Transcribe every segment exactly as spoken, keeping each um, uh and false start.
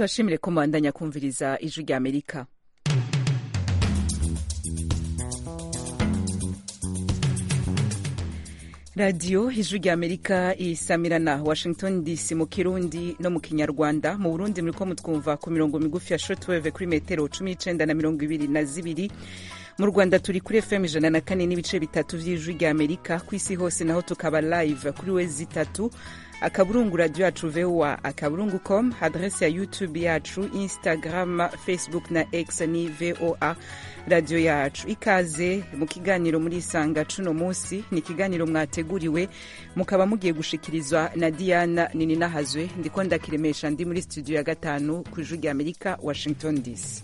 turashimire ko mubandanya kumviriza ijwi rya Amerika. radiyo ijwi rya Amerika isamirana Washington D C mu Kirundi no mu Kinyarwanda. Mu Burundi muriko mutwumva ku mirongo migufi ya shortwave kuri metero cumi n'icenda na mirongo ibiri na zibiri. Mu Rwanda turi kuri F M ijana na kane n'ibice bitatu vy'ijwi rya Amerika. Kw'isi hose naho tukaba live kuri wezi itatu akaburungu radio yacu V O A akaburungu com, adresse ya YouTube yacu, Instagram, Facebook na X ni V O A radio yacu. Ikaze mu kiganiro muri Isanga cuno musi, ni kiganiro mwateguriwe mukaba mugiye gushikirizwa na Diana Nininahazwe. Ndiko ndakiremesha ndi muri studio ya gatanu ku ijwi rya Amerika, Washington D C.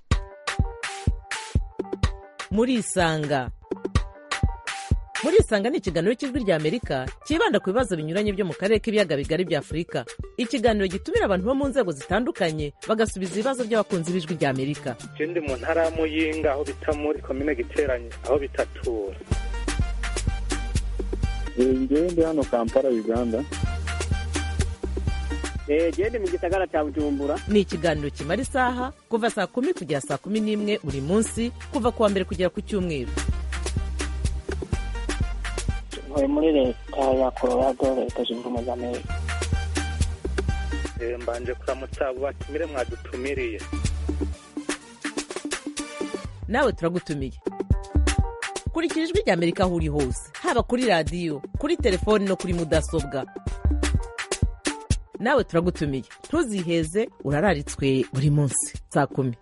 Muri Isanga. Muri Isanga ni ikiganiro cy'ijwi rya Amerika kibanda ku bibazo binyuranye byo mu karere k'ibiyaga bigari bya Afurika. Ikiganiro gitumira abantu bo mu nzego zitandukanye bagasubiza ibibazo by'abakunzi b'ijwi rya Amerika. Je ndi mu ntara ya Muyinga aho bita muri komine Giteranye aho bitatura. Ngewe ndi hano Kampala, Uganda. Eh, je ndi mu gisagara cya Bujumbura. Ni ikiganiro kimara isaha kuva saa kumi kugera saa kumi n'imwe buri munsi, kuva kuwa mbere kugera ku Cyumweru. Ntuye muri leta ya Colorado, leta zunze ubumwe za Amerika. Eh, mbanje kuramutsa abo batumire mwadutumiriye. Nawe turagutumiye. Kurikira ijwi rya Amerika aho uri hose, haba kuri radio, kuri telefone no kuri mudasobwa. Nawe turagutumiye. Ntuziheze, urararitswe buri munsi saa kumi.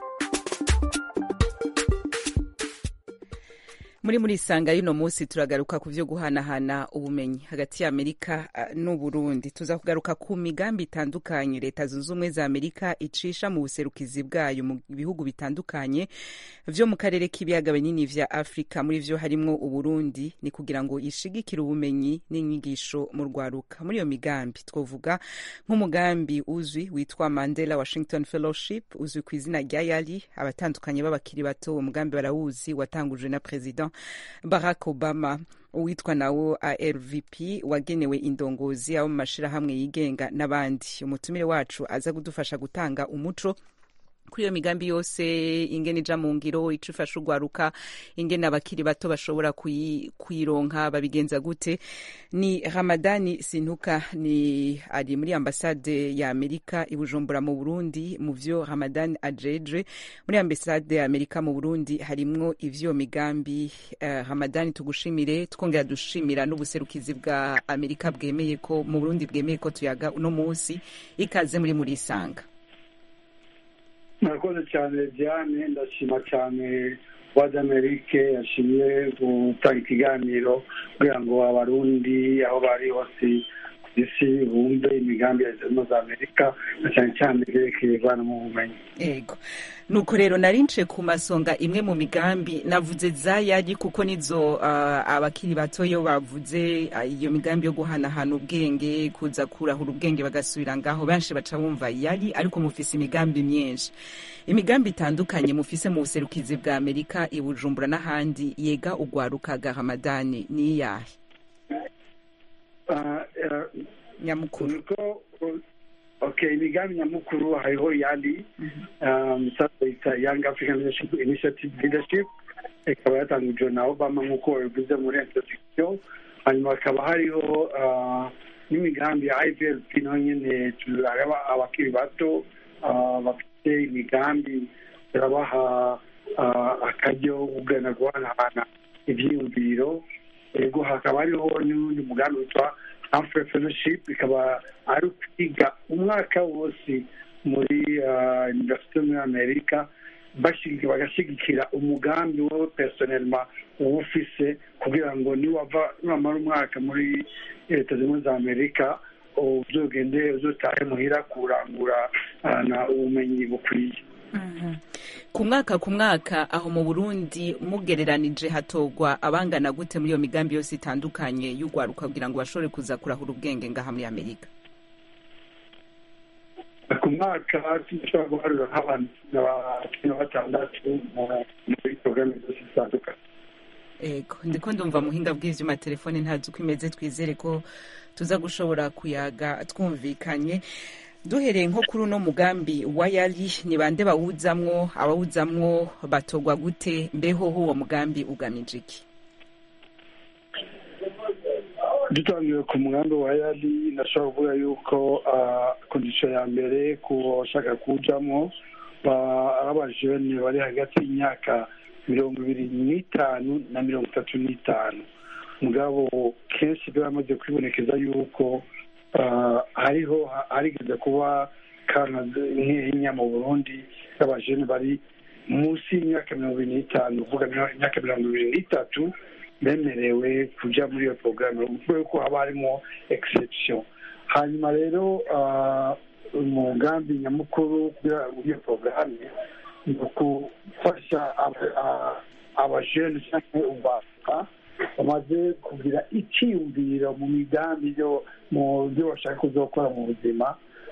Muri muri Isanga y'uno musi turagaruka ku vyo guhanahana ubumenyi hagati ya Amerika uh, n'u Burundi. Tuza kugaruka ku migambi itandukanye leta zunze ubumwe za Amerika icisha mu buserukizi bwayo mu bihugu bitandukanye vyo mu karere k'ibiyaga binini vya Afrika. Muri vyo harimwo u Burundi, ni kugira ngo ishigikire ubumenyi n'inyigisho mu rwaruka. Muri iyo migambi twovuga nk'umugambi uzwi witwa Mandela Washington Fellowship, uzwi ku izina rya Yali. Abatandukanye b'abakiri bato uwo mugambi barawuzi, watangujwe na President Barack Obama. Uwitwa nawo A R V P wagenewe indongozi abo mu mashirahamwe yigenga n'abandi. Umutumire wacu aza kudufasha gutanga umuco kuri iyo migambi yose, ingene ija mu ngiro, ico ifasha urwaruka, ingene abakiri bato bashobora kuyironka, babigenza gute. Ni Ramadani Sintuka, ni ari muri ambasade ya Amerika i Bujumbura mu Burundi. Mu vyo Ramadani ajeje muri ambasade ya Amerika mu Burundi harimwo ivyo migambi. Uh, Ramadani tugushimire, twongera dushimira n'ubuserukizi bwa Amerika bwemeye ko mu Burundi bwemeye ko tuyaga uno munsi. Ikaze muri muri Isanga. Murakoze cyane Diane, ndashima cyane Voix Amerika yashimye gutanga ikiganiro kugira ngo abarundi aho bari hose ku isi bumve imigambi ya leta zunze Amerika na cyane cyane yerekeye bana mu bumenyi. Ego. Nuko rero narince ku masonga imwe mu migambi navuze za Yali kuko nizo uh, abakiri bato yo bavuze uh, iyo migambi yo guhanahana ubwenge, kuza kurahura ubwenge bagasubira ngaho. Benshi baca bumva Yali, ariko mufise imigambi myinshi, imigambi itandukanye mufise mu buserukizi bwa Amerika i Bujumbura n'ahandi yega ugwaruka ga Ramadani ni yahe? Uh, uh, nyamukuru Okay, imigambi nyamukuru hariho Yali, um, sasa Young African Leadership Initiative Leadership, ikaba yatangujwe na Obama nk'uko wabivuze muri introduction. Hanyuma hakaba hariho uh, n'imigambi ya I V L P naho nyene turaraba abakiri bato uh, bafite imigambi, turabaha uh, akaryo ugana guhanahana ivyiyumviro. Ego hakaba hariho n'undi mugambi witwa Humphrey Fellowship, ikaba ari kwiga umwaka wose muri universite muri Amerika, bagashigikira umugambi wo personnellement uwufise kugira ngo niwava niwamara umwaka muri leta zimwe za Amerika uzogende uzotahe muhira kurangura na ubumenyi bukwiye. Ku mwaka ku mwaka aho mu Burundi mugereranije hatogwa abangana gute muri iyo migambi yose itandukanye y'ugwaruka kugira ngo bashobore kuza kurahura ubwenge ngaha muri Amerika? Ku mwaka dushobora guharura nk'abantu cumi na batandatu muri porogaramu zose zitandukanye. Ego, ndiko ndumva muhinga bw'ivyuma telefone ntazi uko imeze, twizere ko tuza gushobora kuyaga twumvikanye. duhereye nko kuri uno mugambi wa yali ni bande bawuzamwo abawuzamwo batogwa gute mbeho uwo mugambi ugamije iki? dutangiye ku mugambi wa yali nashobora kuvuga yuko kondisiyo ya mbere ku bashaka kuwujamwo ari abajene bari hagati y'imyaka mirongo ibiri n'itanu na mirongo itatu n'itanu. mugabo kenshi biramaze kwibonekeza yuko hariho harigeze kuba kana nk'inya mu Burundi y'abajene bari munsi y'imyaka mirongo ibiri n'itanu uvuga imyaka mirongo ibiri n'itatu bemerewe kuja muri iyo porogaramu kubera ko haba harimo exception. hanyuma rero umugambi nyamukuru w'iyo porogaramu ni ukufasha abajene cyangwa ubaka bamaze kugira icyiyumviro mu migambi yo mu byo bashaka kuzokora mu buzima,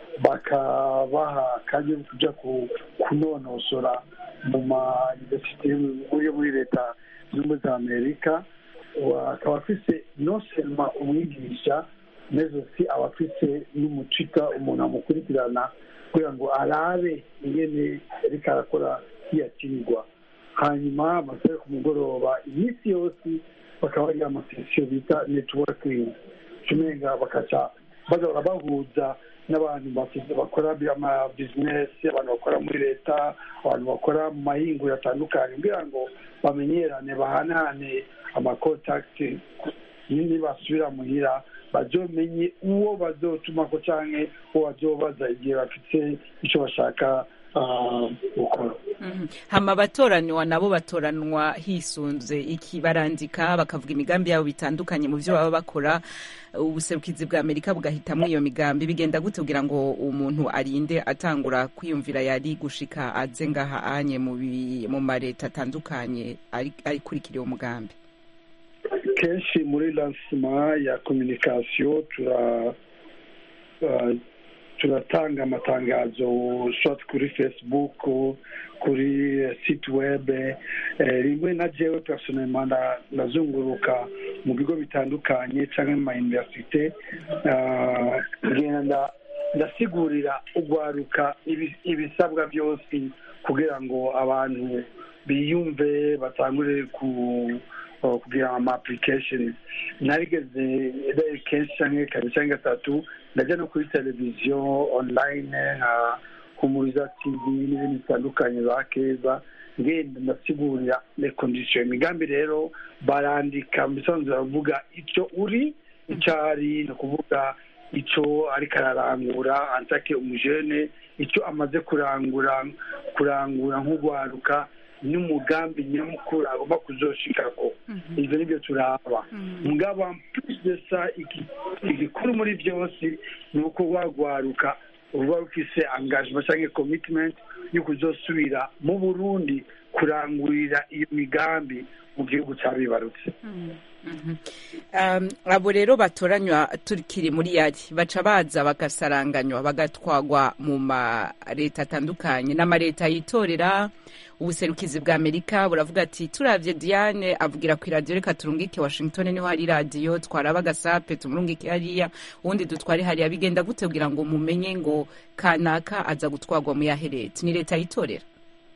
bakabaha kandi kujya kunonosora mu ma universite yo muri leta z'ubumwe za Amerika. akaba afise non seulement umwigisha mais aussi aba afise n'umucika umuntu amukurikirana kugira ngo arabe ingene ariko arakora kiyakirwa. hanyuma amasaha ku mugoroba iminsi yose bakaba ari amasesiyo bita networking, kimenga bakaca bagahora bahuza n'abantu bakora ama business, abantu bakora muri leta, abantu bakora mu mahinguriro atandukanye kugira ngo bamenyerane, bahanahane amakontakiti, nyine basubira muhira bazomenye uwo bazotuma ko canke uwo bazobaza igihe bafite icyo bashaka gukora. hama abatoranwa nabo batoranwa hisunze iki? barandika bakavuga imigambi yabo bitandukanye mu byo baba bakora, ubuserukizi bwa Amerika bugahitamwo iyo migambi. bigenda gute kugira ngo umuntu arinde atangura kwiyumvira yari gushika aze ngaha anye mu mareta atandukanye arikurikira uwo mugambi? kenshi muri lancement ya communication tura turatanga amatangazo shot kuri Facebook, kuri site web. rimwe na jewe personnellement nazunguruka mu bigo bitandukanye cyangwa mu universite, ngenda ndasigurira ugwaruka ibisabwa byose kugira ngo abantu biyumve batangure ku kugira ama applications. narigeze kenshi cyangwa kabiri cyangwa gatatu ndajya no kuri televiziyo online nka Humuriza T V n'ibindi bitandukanye za Keza, ngenda ndasigurira les conditions. imigambi rero barandika misanzu bavuga icyo uri icyari no kuvuga icyo ariko ararangura antake umujene, icyo amaze kurangura kurangura nk'ugwaruka n'umugambi nyamukuru agomba kuzoshikako. ivyo nibyo turaba. mugaba mpisa igikuru muri byose ni uko wagwaruka uba ufise engagement cyangwa commitment yo kuzosubira mu Burundi kurangurira iyo migambi mu gihugu cyabibarutse. abo rero batoranywa turikiri muri yari baca baza bagasaranganywa bagatwagwa mu ma leta atandukanye. n'amareta yitorera. ubuserukizi bwa Amerika buravuga ati turavye Diane avugira ku radio reka turungike Washington niho hari radio, twaraba gasape tumurungike hariya, ubundi dutware hariya. bigenda gute kugira ngo mumenye ngo kanaka aza gutwagwa mu yaherete? ni leta yitorera?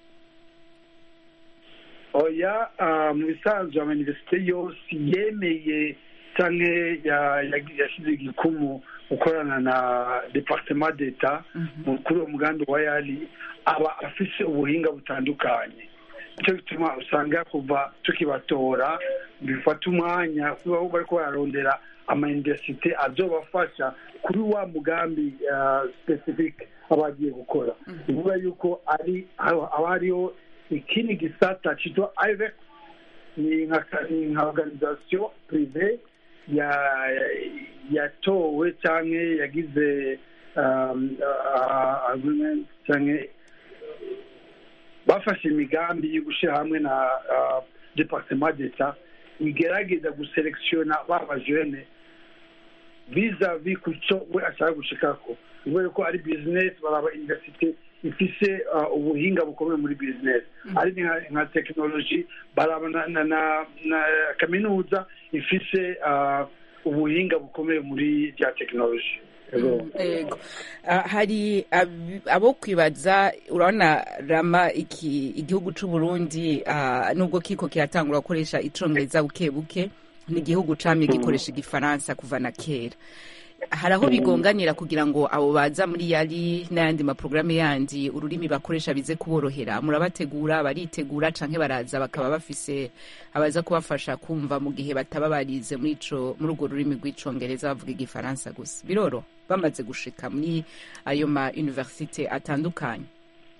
oya, mu bisanzwe ama universite yose yemeye canke yashize igikumu gukorana na departement d'etat kuri uwo mugambi wa yali aba afise ubuhinga butandukanye. icyo gituma usanga kuva tukibatora bifata umwanya kuba bariko bararondera ama universite azobafasha kuri wa mugambi specific abagiye gukora. bivuga yuko ari aba hariho ikindi gisata cyitwa I V E C, ni nka organisation privé ya yatowe cyangwa yagize agreement cyangwa bafashe imigambi yo gushyira hamwe na departement d'etat igerageza guselektiona baba jene vis-à-vis ku cyo we ashaka gushikako. kubera ko ari business, baraba universite ifise ubuhinga bukomeye muri business, ari nka technology, baraba na kaminuza ifise ubuhinga bukomeye muri ya technology. Ego. Hari abo kwibaza urabona rama iki igihugu c'u Burundi nubwo kiko kiratangura gukoresha icongereza buke buke ni igihugu camye gikoresha igifaransa kuva na kera. Hari aho bigonganira kugira ngo abo baza muri yari n'ayandi maprograme yandi ururimi bakoresha bize kuborohera, murabategura baritegura canke baraza bakaba bafise abaza kubafasha kumva mu gihe bataba barize muri ico muri urwo rurimi rw'icongereza bavuga igifaransa gusa biroro bamaze gushika muri ayo ma universite atandukanye.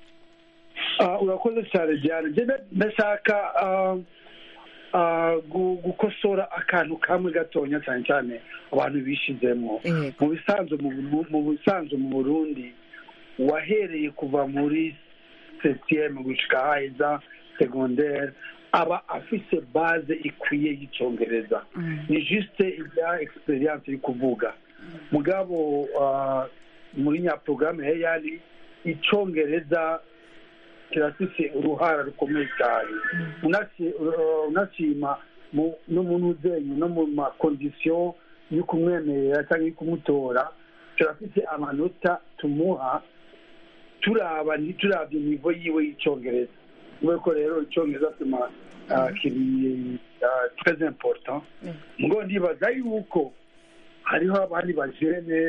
Uh, urakoze cyane Diane. Ndashaka uh, uh, gukosora akantu kamwe gatonya cyane cyane abantu bishizemo mu bisanzwe mu bisanzwe mu Burundi wahereye kuva muri septième gushika haiza secondaire aba afise base ikwiye y'icongereza. Ni juste ibya experience yo kuvuga mugabo uh, muri nya programme yari icongereza kirafise uruhara rukomeye cyane. Unashima no mu zenyu no mu ma condition yo kumwemerera cyangwa kumutora turafise amanota tumuha turaba ni turavye nivo yiwe y'icongereza. Nuko rero icongereza tuma kiri très important. Ngo ndibaza yuko hariho abandi bajene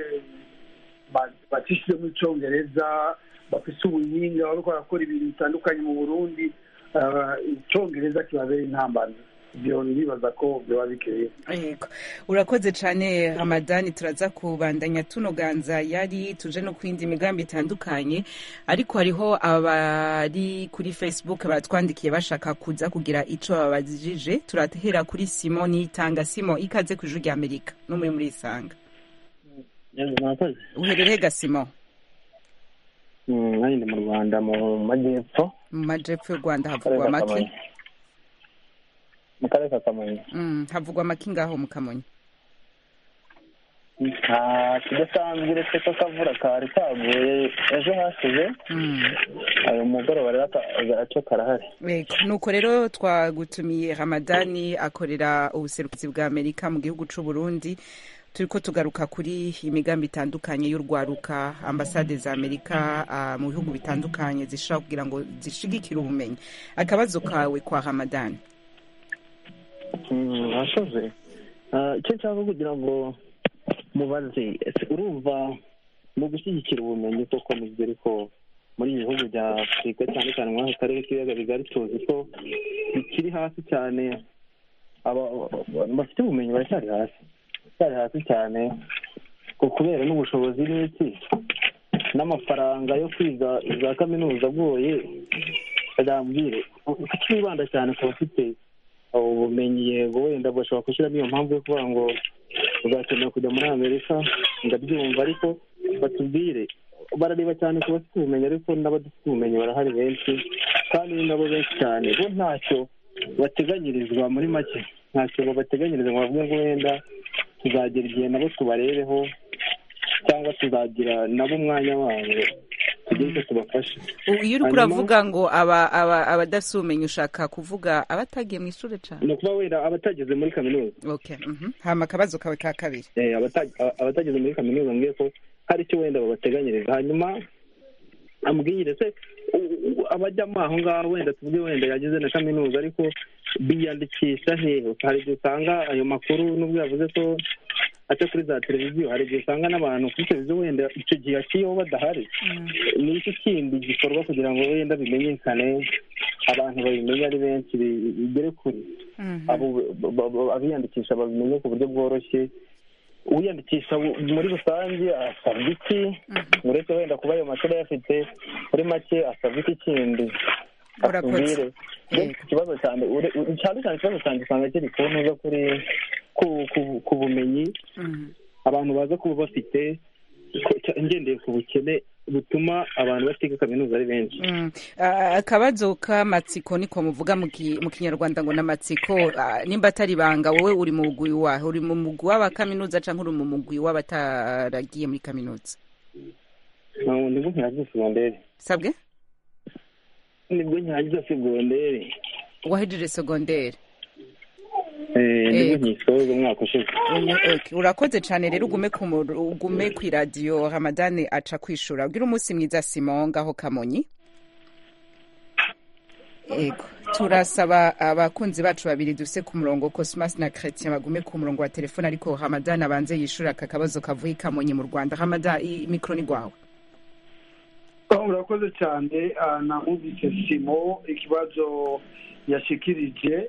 batishije mu icongereza bafise ubuhinga bariko barakora ibintu bitandukanye mu Burundi, icongereza kibabera intambara. Byo nibaza ko byo bikeye. Yego. Urakoze cyane Hamadani, turaza kubandanya tunoganza yari tuje no kwindi migambi itandukanye, ariko hariho abari kuri Facebook batwandikiye bashaka kuza kugira ico babajije. Turatehera kuri Simon Nitanga. Simon, ikaze ku Ijwi rya Amerika no muri muri Isanga. Yego mwakoze. Uherereye ga Simon? Mm, nari mu Rwanda mu majyepfo. Mu majyepfo y'u Rwanda havugwa make. Mu karere ka Kamonyi. Mm, havugwa make ngaho mu Kamonyi. Nta kidasanzwe uretse ko akavura kari kaguye ejo hashize. Ayo mugoroba rero agaco karahari. Yego. Nuko rero twagutumiye Hamadani akorera ubuserukizi bwa Amerika mu gihugu c'u Burundi. Turiko tugaruka kuri imigambi itandukanye y'urwaruka, ambasade za Amerika uh, mu bihugu bitandukanye zishaka kugira ngo zishigikire ubumenyi. Akabazo kawe kwa Hamadani. Mm, ashoze. Uh, icyo cyangwa kugira ngo mubaze urumva mu gushyigikira ubumenyi koko nibyo ko muri ibihugu bya Afurika cyane cyane mu karere k'ibiyaga bigari tuzi ko bikiri hasi cyane, aba bafite ubumenyi baracyari hasi cyari hasi cyane kubera n'ubushobozi n'iki n'amafaranga yo kwiga za kaminuza agoye. Adambwire kwibanda cyane ku bafite ubumenyi, yego wenda bashobora gushyiramo iyo mpamvu yo kuvuga ngo uzakenera kujya muri Amerika, ndabyumva, ariko batubwire barareba cyane ku bafite ubumenyi, ariko n'abadafite ubumenyi barahari benshi kandi nabo benshi cyane bo ntacyo bateganyirizwa. Muri make ntacyo babateganyiriza ngo bavuge ngo wenda tuzagera igihe nabo tubarebeho cyangwa tuzagira nabo umwanya wabo tugire icyo tubafasha. Iyo uri kuravuga ngo abadafite ubumenyi ushaka kuvuga abatagiye mu ishuri cyane? Ni ukuba wenda abatageze muri kaminuza. Okay. Hama akabazo kawe ka kabiri. Abatageze muri kaminuza mbwiye ko hari icyo wenda babateganyiriza. Hanyuma ambwire se abajyamo aho ngaho wenda tuvuge wenda yageze na kaminuza ariko biyandikisha hehe? Hari igihe usanga ayo makuru n'ubwo yavuze ko aca kuri za televiziyo, hari igihe usanga n'abantu kuri televiziyo wenda icyo gihe akiyo badahari. Ni iki kindi gikorwa kugira ngo wenda bimenyekane, abantu babimenye ari benshi, bigere kure abiyandikisha babimenye ku buryo bworoshye? Uwiyandikisha muri rusange asabwa iki uretse wenda kuba ayo mashuri ayafite? Muri make asabwa iki kindi? Urakoze. Ikibazo cyane cyane cyane ikibazo cyane usanga kiri ku ntuza kuri ku bumenyi abantu baza kuba bafite, ngendeye ku bukene butuma abantu batiga kaminuza ari benshi. Akabazo k'amatsiko niko muvuga mu Kinyarwanda ngo n'amatsiko, nimba atari banga wowe uri mu mugwi wahe? Uri mu mugwi w'abakaminuza cyangwa uri mu mugwi w'abataragiye muri kaminuza? Nibwo nkirangiza segonderi. Sabwe? Nibwo nkirangiza segonderi. Wahejeje segonderi? nibwo nkisoza umwaka ushize. Urakoze cyane rero, ugume ku ugume ku radio Ramadani aca kwishura. Ugira umunsi mwiza Simon ngaho Kamonyi. Ego, turasaba abakunzi bacu babiri duse ku murongo Cosmas na Chrétien bagume ku murongo wa telefone, ariko Ramadani abanze yishura aka kabazo kavuye Kamonyi mu Rwanda. Ramadani, mikro ni gwawe. Urakoze cyane, namubise Simon ikibazo yashikirije.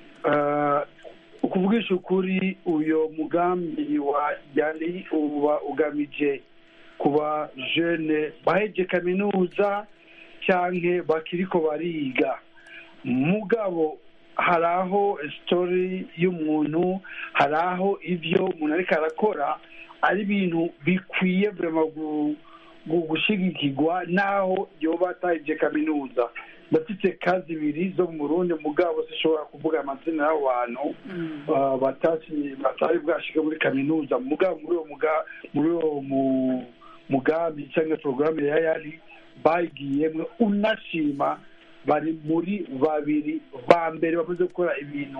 Ukuvugisha ukuri, uyo mugambi wa yali uba ugamije kuba jeune baheje kaminuza cyanke bakiriko bariga. Mugabo haraho story y'umuntu, haraho ivyo umuntu ariko arakora ari ibintu bikwiye vraiment gushigikirwa naho yoba ataheje kaminuza. Ndafite kazi ibiri zo mu Burundi, mugabo sishobora kuvuga amazina y'abantu batasi batari bwashika muri kaminuza. Mugabo muri uwo muri uwo mugambi cyangwa programme ya yali bagiyemwe, unashima bari muri babiri ba mbere bamaze gukora ibintu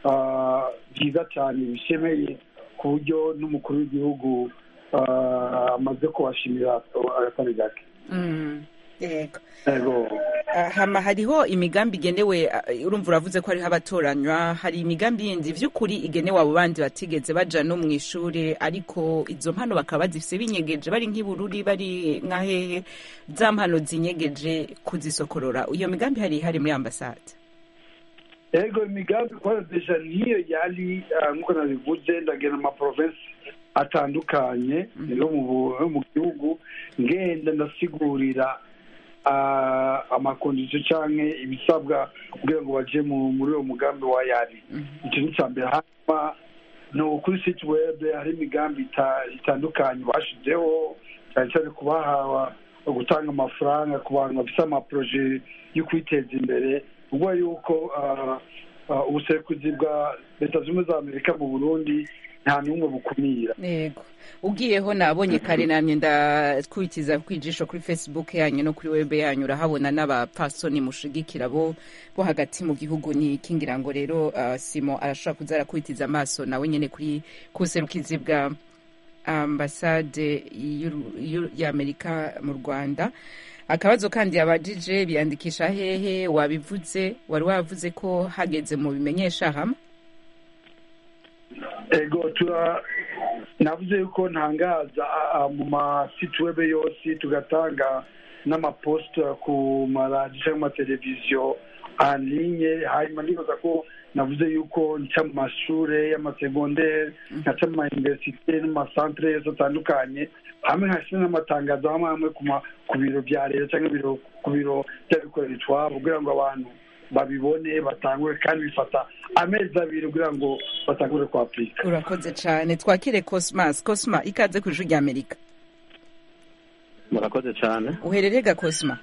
byiza cyane bishemeye, ku buryo n'umukuru w'igihugu amaze kubashimira agatari gake. Yego. Yego. Hama hariho imigambi igenewe, urumva uravuze ko hariho abatoranywa, hari imigambi yindi vy'ukuri igenewe abo bandi batigeze baja no mu ishuri, ariko izo mpano bakaba bazifise binyegeje, bari nk'ibururi, bari nkahehe, za mpano zinyegeje kuzisokorora. Iyo migambi hari hari muri ambasade? Yego, imigambi kwa deja niyo yali nkuko nabivuze, ndagena ama province atandukanye no mu gihugu, ngenda ndasigurira amakondisiyo canke ibisabwa kugira ngo baje muri uwo mugambi wa yali. Icyo ni icya mbere. Hanyuma no kuri site web hari imigambi itandukanye bashizeho, cyane cyane kubaha gutanga amafaranga ku bantu bafite amaproje yo kwiteza imbere, ubwo yuko ubusekuzi bwa Leta Zunze za Amerika mu Burundi nta numwe bukumira. Yego, ugiyeho nabonye kare namye ndakurikiza kwijisho kuri Facebook yanyu no kuri web yanyu, urahabona n'abapasoni mushigikira bo bo hagati mu gihugu. Ni kingira ngo rero uh, Simon arashobora kuzara kwitiza amaso nawe nyene kuri kuserukizi bwa ambasade y'Amerika mu Rwanda. Akabazo kandi abajije biyandikisha hehe, wabivuze wari wavuze ko hageze mu bimenyesha hamwe? Ego, tura navuze yuko ntangaza mu ma site web yose, tugatanga n'amapost ku maradiyo cyangwa amateleviziyo en ligne. Hanyuma ndibaza ko navuze yuko nca mu mashure y'amasegondere, nca mu mauniversite n'amasantere yose atandukanye, hamwe hashyira n'amatangazo hamwe hamwe ku biro bya leta cyangwa ku biro by'abikorera utwabo, kugira ngo abantu babibone batangure, kandi bifata amezi abiri kugira ngo batangure kwa Afrika. Urakoze cyane. Twakire Cosmas. Cosma, ikaze ku Ijwi ry'Amerika. Murakoze cyane. Uherereye ga Cosma?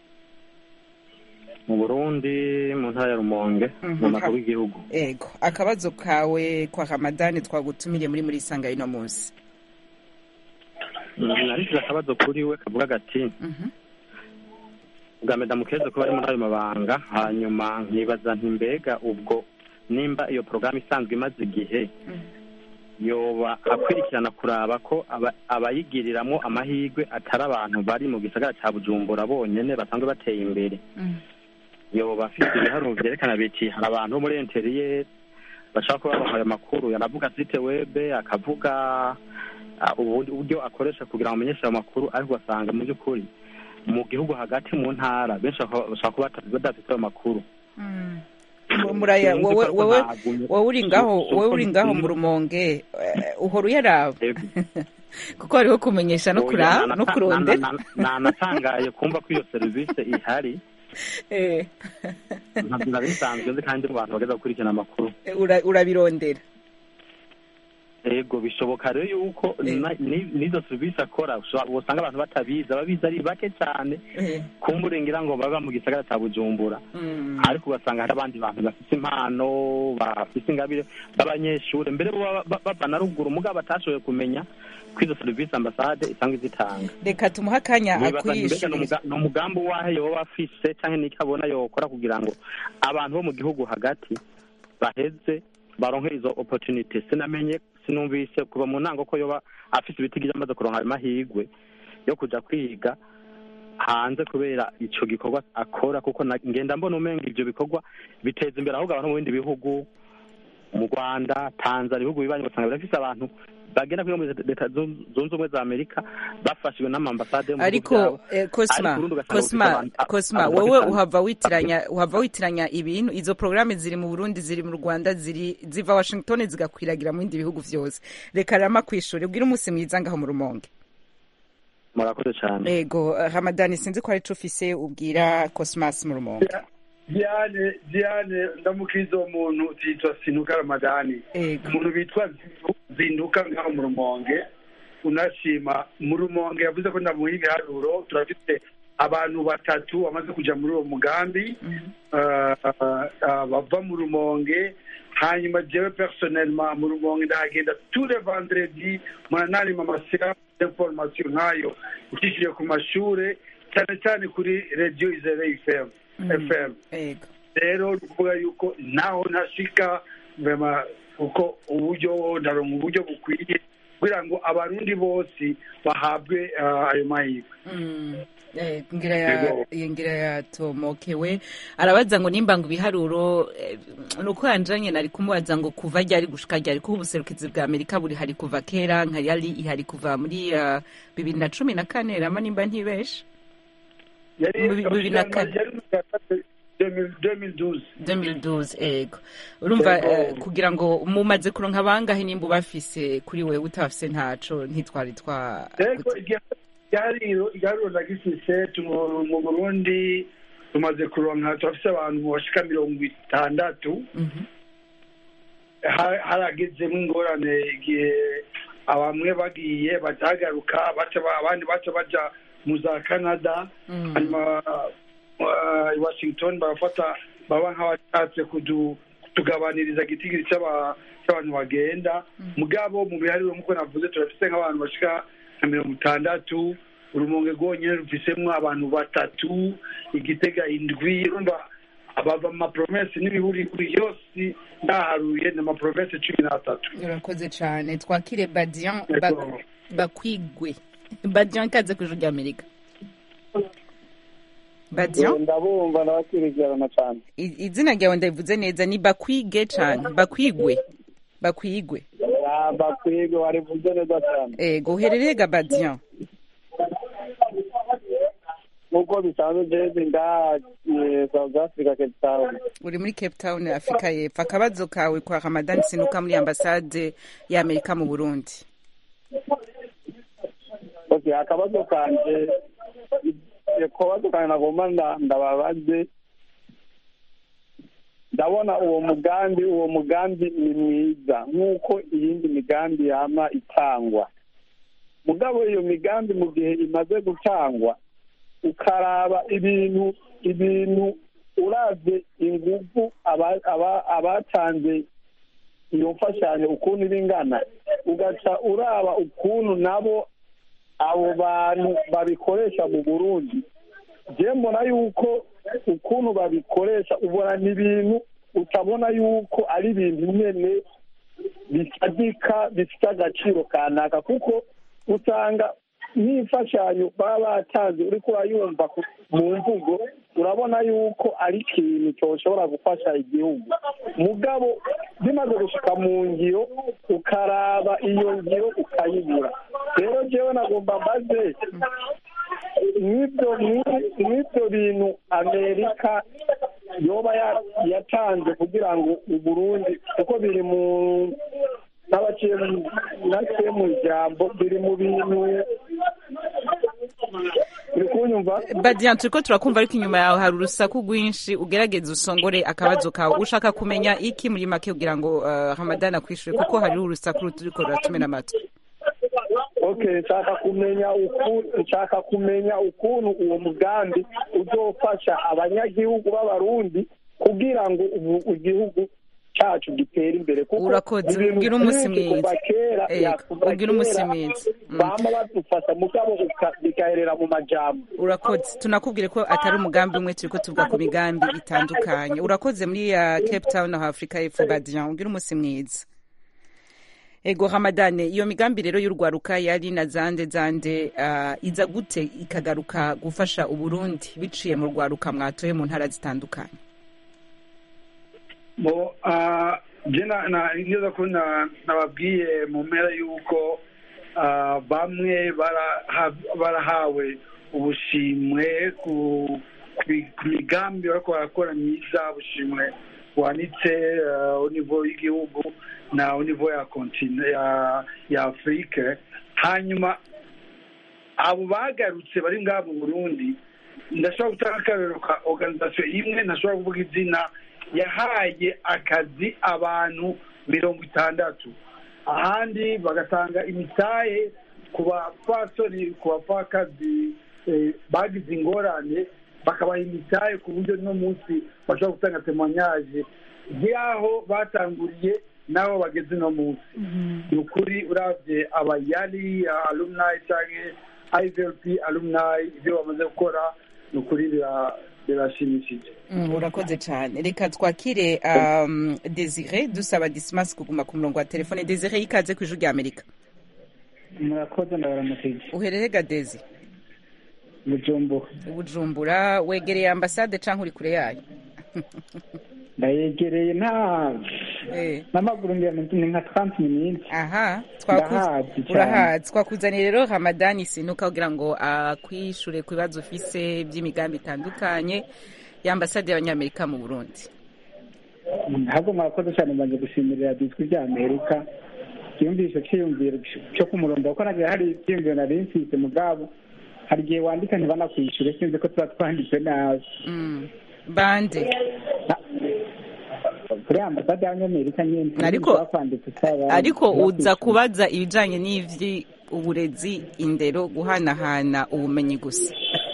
Mu Burundi, mu ntara ya Rumonge, mu makuru y'igihugu. Ego, akabazo kawe kwa Ramadani twagutumiriye muri muri Sanga ino munsi. Narishije akabazo kuri we kavuga gati ugameda mukeze ko bari muri ayo mabanga, hanyuma nkibaza nti mbega ubwo nimba iyo programme isanzwe imaze igihe yoba akwirikirana kuraba ko abayigiriramwo amahirwe atari abantu bari mu gisagara ca Bujumbura bonyene basanzwe bateye imbere. Yoba afite ibiharuro vyerekana biti hari abantu muri interieur bashaka kuba bahaye amakuru, yaravuga site web, akavuga uburyo akoresha kugira ngo amenyeshe amakuru, ariko basanga mu by'ukuri mu gihugu hagati mu ntara benshi bashaka kuba badafite amakuru. Muraya wowe wowe wowe uri ngaho wowe uri ngaho mu Rumonge, uhora uyaraba kuko hariho kumenyesha no kuraba no kurondera. Natangaye kumva ko iyo service ihari. Eh, ntabwo bisanzwe nzi kandi abantu bageza gukurikirana amakuru. Urabirondera? Ego, bishoboka rero yuko nizo service akora usanga abantu batabiza, babiza ari bake cyane, kumburengira ngo baba mu gisagara cya Bujumbura, ariko ugasanga hari abandi bantu bafite impano, bafite ingabire b'abanyeshuri mbere baba na ruguru mugabo batashoboye kumenya kwizo service ambasade isanga izitanga. Reka tumuha akanya akwishurira. No mugambo wahe yo bafise canke nikabona yo gukora kugira ngo abantu bo mu gihugu hagati baheze baronke izo opportunity. Sinamenye sinumvise kuva mu ntango ko yoba afise ibitigije amaze kuronka amahirwe yo kuja kwiga hanze kubera ico gikorwa akora, kuko ngenda mbona umenga ivyo bikorwa biteza imbere ahubwo abantu mu bindi bihugu, mu Rwanda, Tanzania, ibihugu bibanye usanga birafise abantu bagenda kuri muri leta zunze ubumwe za Amerika bafashijwe n'amambasade mu ariko eh, Cosma Cosma Cosma wowe uhava witiranya uhava witiranya ibintu, izo programme ziri mu Burundi, ziri mu Rwanda, ziri ziva Washington zigakwiragira mu bindi bihugu vyose. Reka rama kwishura ubwira umunsi mwiza ngaho mu Rumonge. Murakoze cyane. Yego Ramadani, sinzi ko ari cyo ufise ubwira Cosmas mu Rumonge. Diane Diane ndamukiza umuntu titwa Sinuka Ramadani, umuntu bitwa Zinduka ngaho mu Rumonge. Unashima mu Rumonge yavuze ko ndamuha ibiharuro, turafite abantu batatu bamaze kuja muri uwo mugambi bava mu Rumonge. Hanyuma jewe personnellement mu Rumonge ndagenda tous les vendredis mwanani mamasira information nkayo ukishije ku mashure, cyane cyane kuri radio Izere F M. F M. Rero uvuga yuko naho ntashika vema uko uburyo ndaronka uburyo bukwiye kugira ngo abarundi bose bahabwe ayo mahirwe. Eh, ngira ya ngira ya tomokewe arabaza ngo nimba ngo ibiharuro nuko yanjanye nari kumubaza ngo kuva ryari gushika ryari ko ubuserukizi bwa Amerika buri hari kuva kera nka yari ihari kuva muri uh, bibiri na cumi na kane rama nimba ntibeshe bibiri na kane deux mille douze deux mille douze ego urumva uh, kugira ngo mumaze kuronka bangahe nimba bafise kuri wewe utafise ntaco ntitwari twa Yariro yariro nagifise mu Burundi tumaze kuronka turafise abantu bashika mirongo itandatu. Harageze mu ngorane igihe abamwe bagiye batagaruka baca abandi baca baja mu za Canada, hanyuma Washington barafata baba nk'abatatse kutugabaniriza gitigiri cy'abantu bagenda. Mugabo mu bihariro muko navuze turafise nk'abantu bashika mirongo itandatu. Urumonge rwonyene rufisemwo abantu batatu, Igitega indwi. Urumva abava ama province n'ibihuri kuri yose ndaharuye na ma province cumi na tatu. Urakoze cyane. Twakire Badian Bakwigwe. Badian kaze ku Juru Amerika. Badian ndabumva nabakirigirana cyane. Izina ryawe ndavuze neza ni Bakwige cyane. Bakwigwe. Bakwigwe. Ya Bakwigwe warivuze neza cyane. Ego uherereye ga Badian. Muko bisanzwe jezi nga South Africa, Cape Town. Uri muri Cape Town, Afrika y'Epfo. Akabazo kawe kwa Ramadan Sinuka muri ambasade ya Amerika mu Burundi. Okay, akabazo kanje akabazo kanje nagomba ndababaze, ndabona uwo mugambi uwo mugambi ni mwiza nk'uko iyindi migambi yama itangwa. Mugabo iyo migambi mu gihe imaze gutangwa ukaraba ibintu ibintu uravye ingufu abatanze iyo mfashanyo ukuntu bingana, ugaca uraba ukuntu nabo abo bantu babikoresha mu Burundi. Je mbona yuko ukuntu babikoresha ubona n'ibintu utabona yuko ari ibintu nyene bisadika bifite agaciro kanaka, kuko usanga n'imfashanyo baba batanze uriko urayumva mu mvugo urabona yuko ari ikintu cyoshobora gufasha igihugu. Mugabo bimaze gushika mu ngiro ukaraba iyo ngiro ukayibura. Rero jewe nagomba mbaze n'ibyo n'ibyo bintu Amerika yoba yatanze kugira ngo Uburundi, kuko biri mu n'abaciye naciye mu ijambo biri mu bintu bikunyumva. Badian turiko turakumva ariko inyuma yawe hari urusaku rwinshi, ugerageza usongore akabazo kawe. Ushaka kumenya iki muri make kugira ngo uh, Ramadan akwishure, kuko hari urusaku ruturiko ruratumena amatwi. Okay, nshaka kumenya ukuntu nshaka kumenya ukuntu uwo mugambi uzofasha abanyagihugu b'Abarundi kugira ngo igihugu cyacu gitera imbere kuko urakoze ibintu ubwira umunsi byinshi kuva mwiza kera Ego, ya, kuva ubwira umunsi kera mwiza Mm. bama badufasha mugabo uka- bigaherera mu majambo urakoze tunakubwire ko atari umugambi umwe turiko tuvuga ku migambi itandukanye urakoze muri ya Cape Town aho Afrika y'Epfo Badian ubwira umunsi mwiza ego Ramadane iyo migambi rero y'urwaruka yari na zande zande uh, iza gute ikagaruka gufasha Uburundi biciye mu rwaruka mwatoye mu ntara zitandukanye bo ah, je na na nigeze ko na- nababwiye mu mpera y'uko ah, bamwe baraha- barahawe ubushimwe ku ku- ku migambi bariko barakora myiza ubushimwe buhanitse ah, au niveau y'igihugu na au niveau ya continent ya ya Afrique hanyuma abo bagarutse bari ngaha mu Burundi ndashobora gutanga akarero ka organisation imwe ntashobora kuvuga izina yahaye akazi abantu mirongo itandatu ahandi bagatanga imitahe ku bapfasoni ku bapfakazi eh, bagize ingorane bakabaha imitahe ku buryo no munsi bashobora gutanga temoignage y'aho batanguriye n'aho bageze no munsi ni ukuri uravye abayari alumni canke I V L P alumni ibyo bamaze gukora ni ukuri bira- birashimishije Mm, urakoze cyane reka twakire um, Desire dusaba Dismas kuguma ku murongo wa telefone Desire ikaze ku ijwi rya Amerika murakoze ndabaramukije uherere ga Desi Bujumbura Bujumbura wegereye ambasade canke uri kure yayo ndayegereye nta eh n'amaguru ngira ni nka trente minutes aha Ndahazi twakuze cyane. urahazi twakuzaniye rero Ramadani sinuka kugira ngo akwishure ku bibazo ufise by'imigambi itandukanye y'ambasade y'abanyamerika mu Burundi ahubwo murakoze cyane mbanje gushimira ijwi rya Amerika cyumvishe cyiyumviro cyo ku murongo kuko nagiye hari icyiyumviro nari mfite mugabo hari igihe wandika ntibanakwishyure sinzi ko tuba twanditse nabi Mm. bande kuri ambasade y'abanyamerika nyine Ariko- twanditse twaba ariko uza kubaza ibijanye n'ivyi uburezi indero guhanahana ubumenyi gusa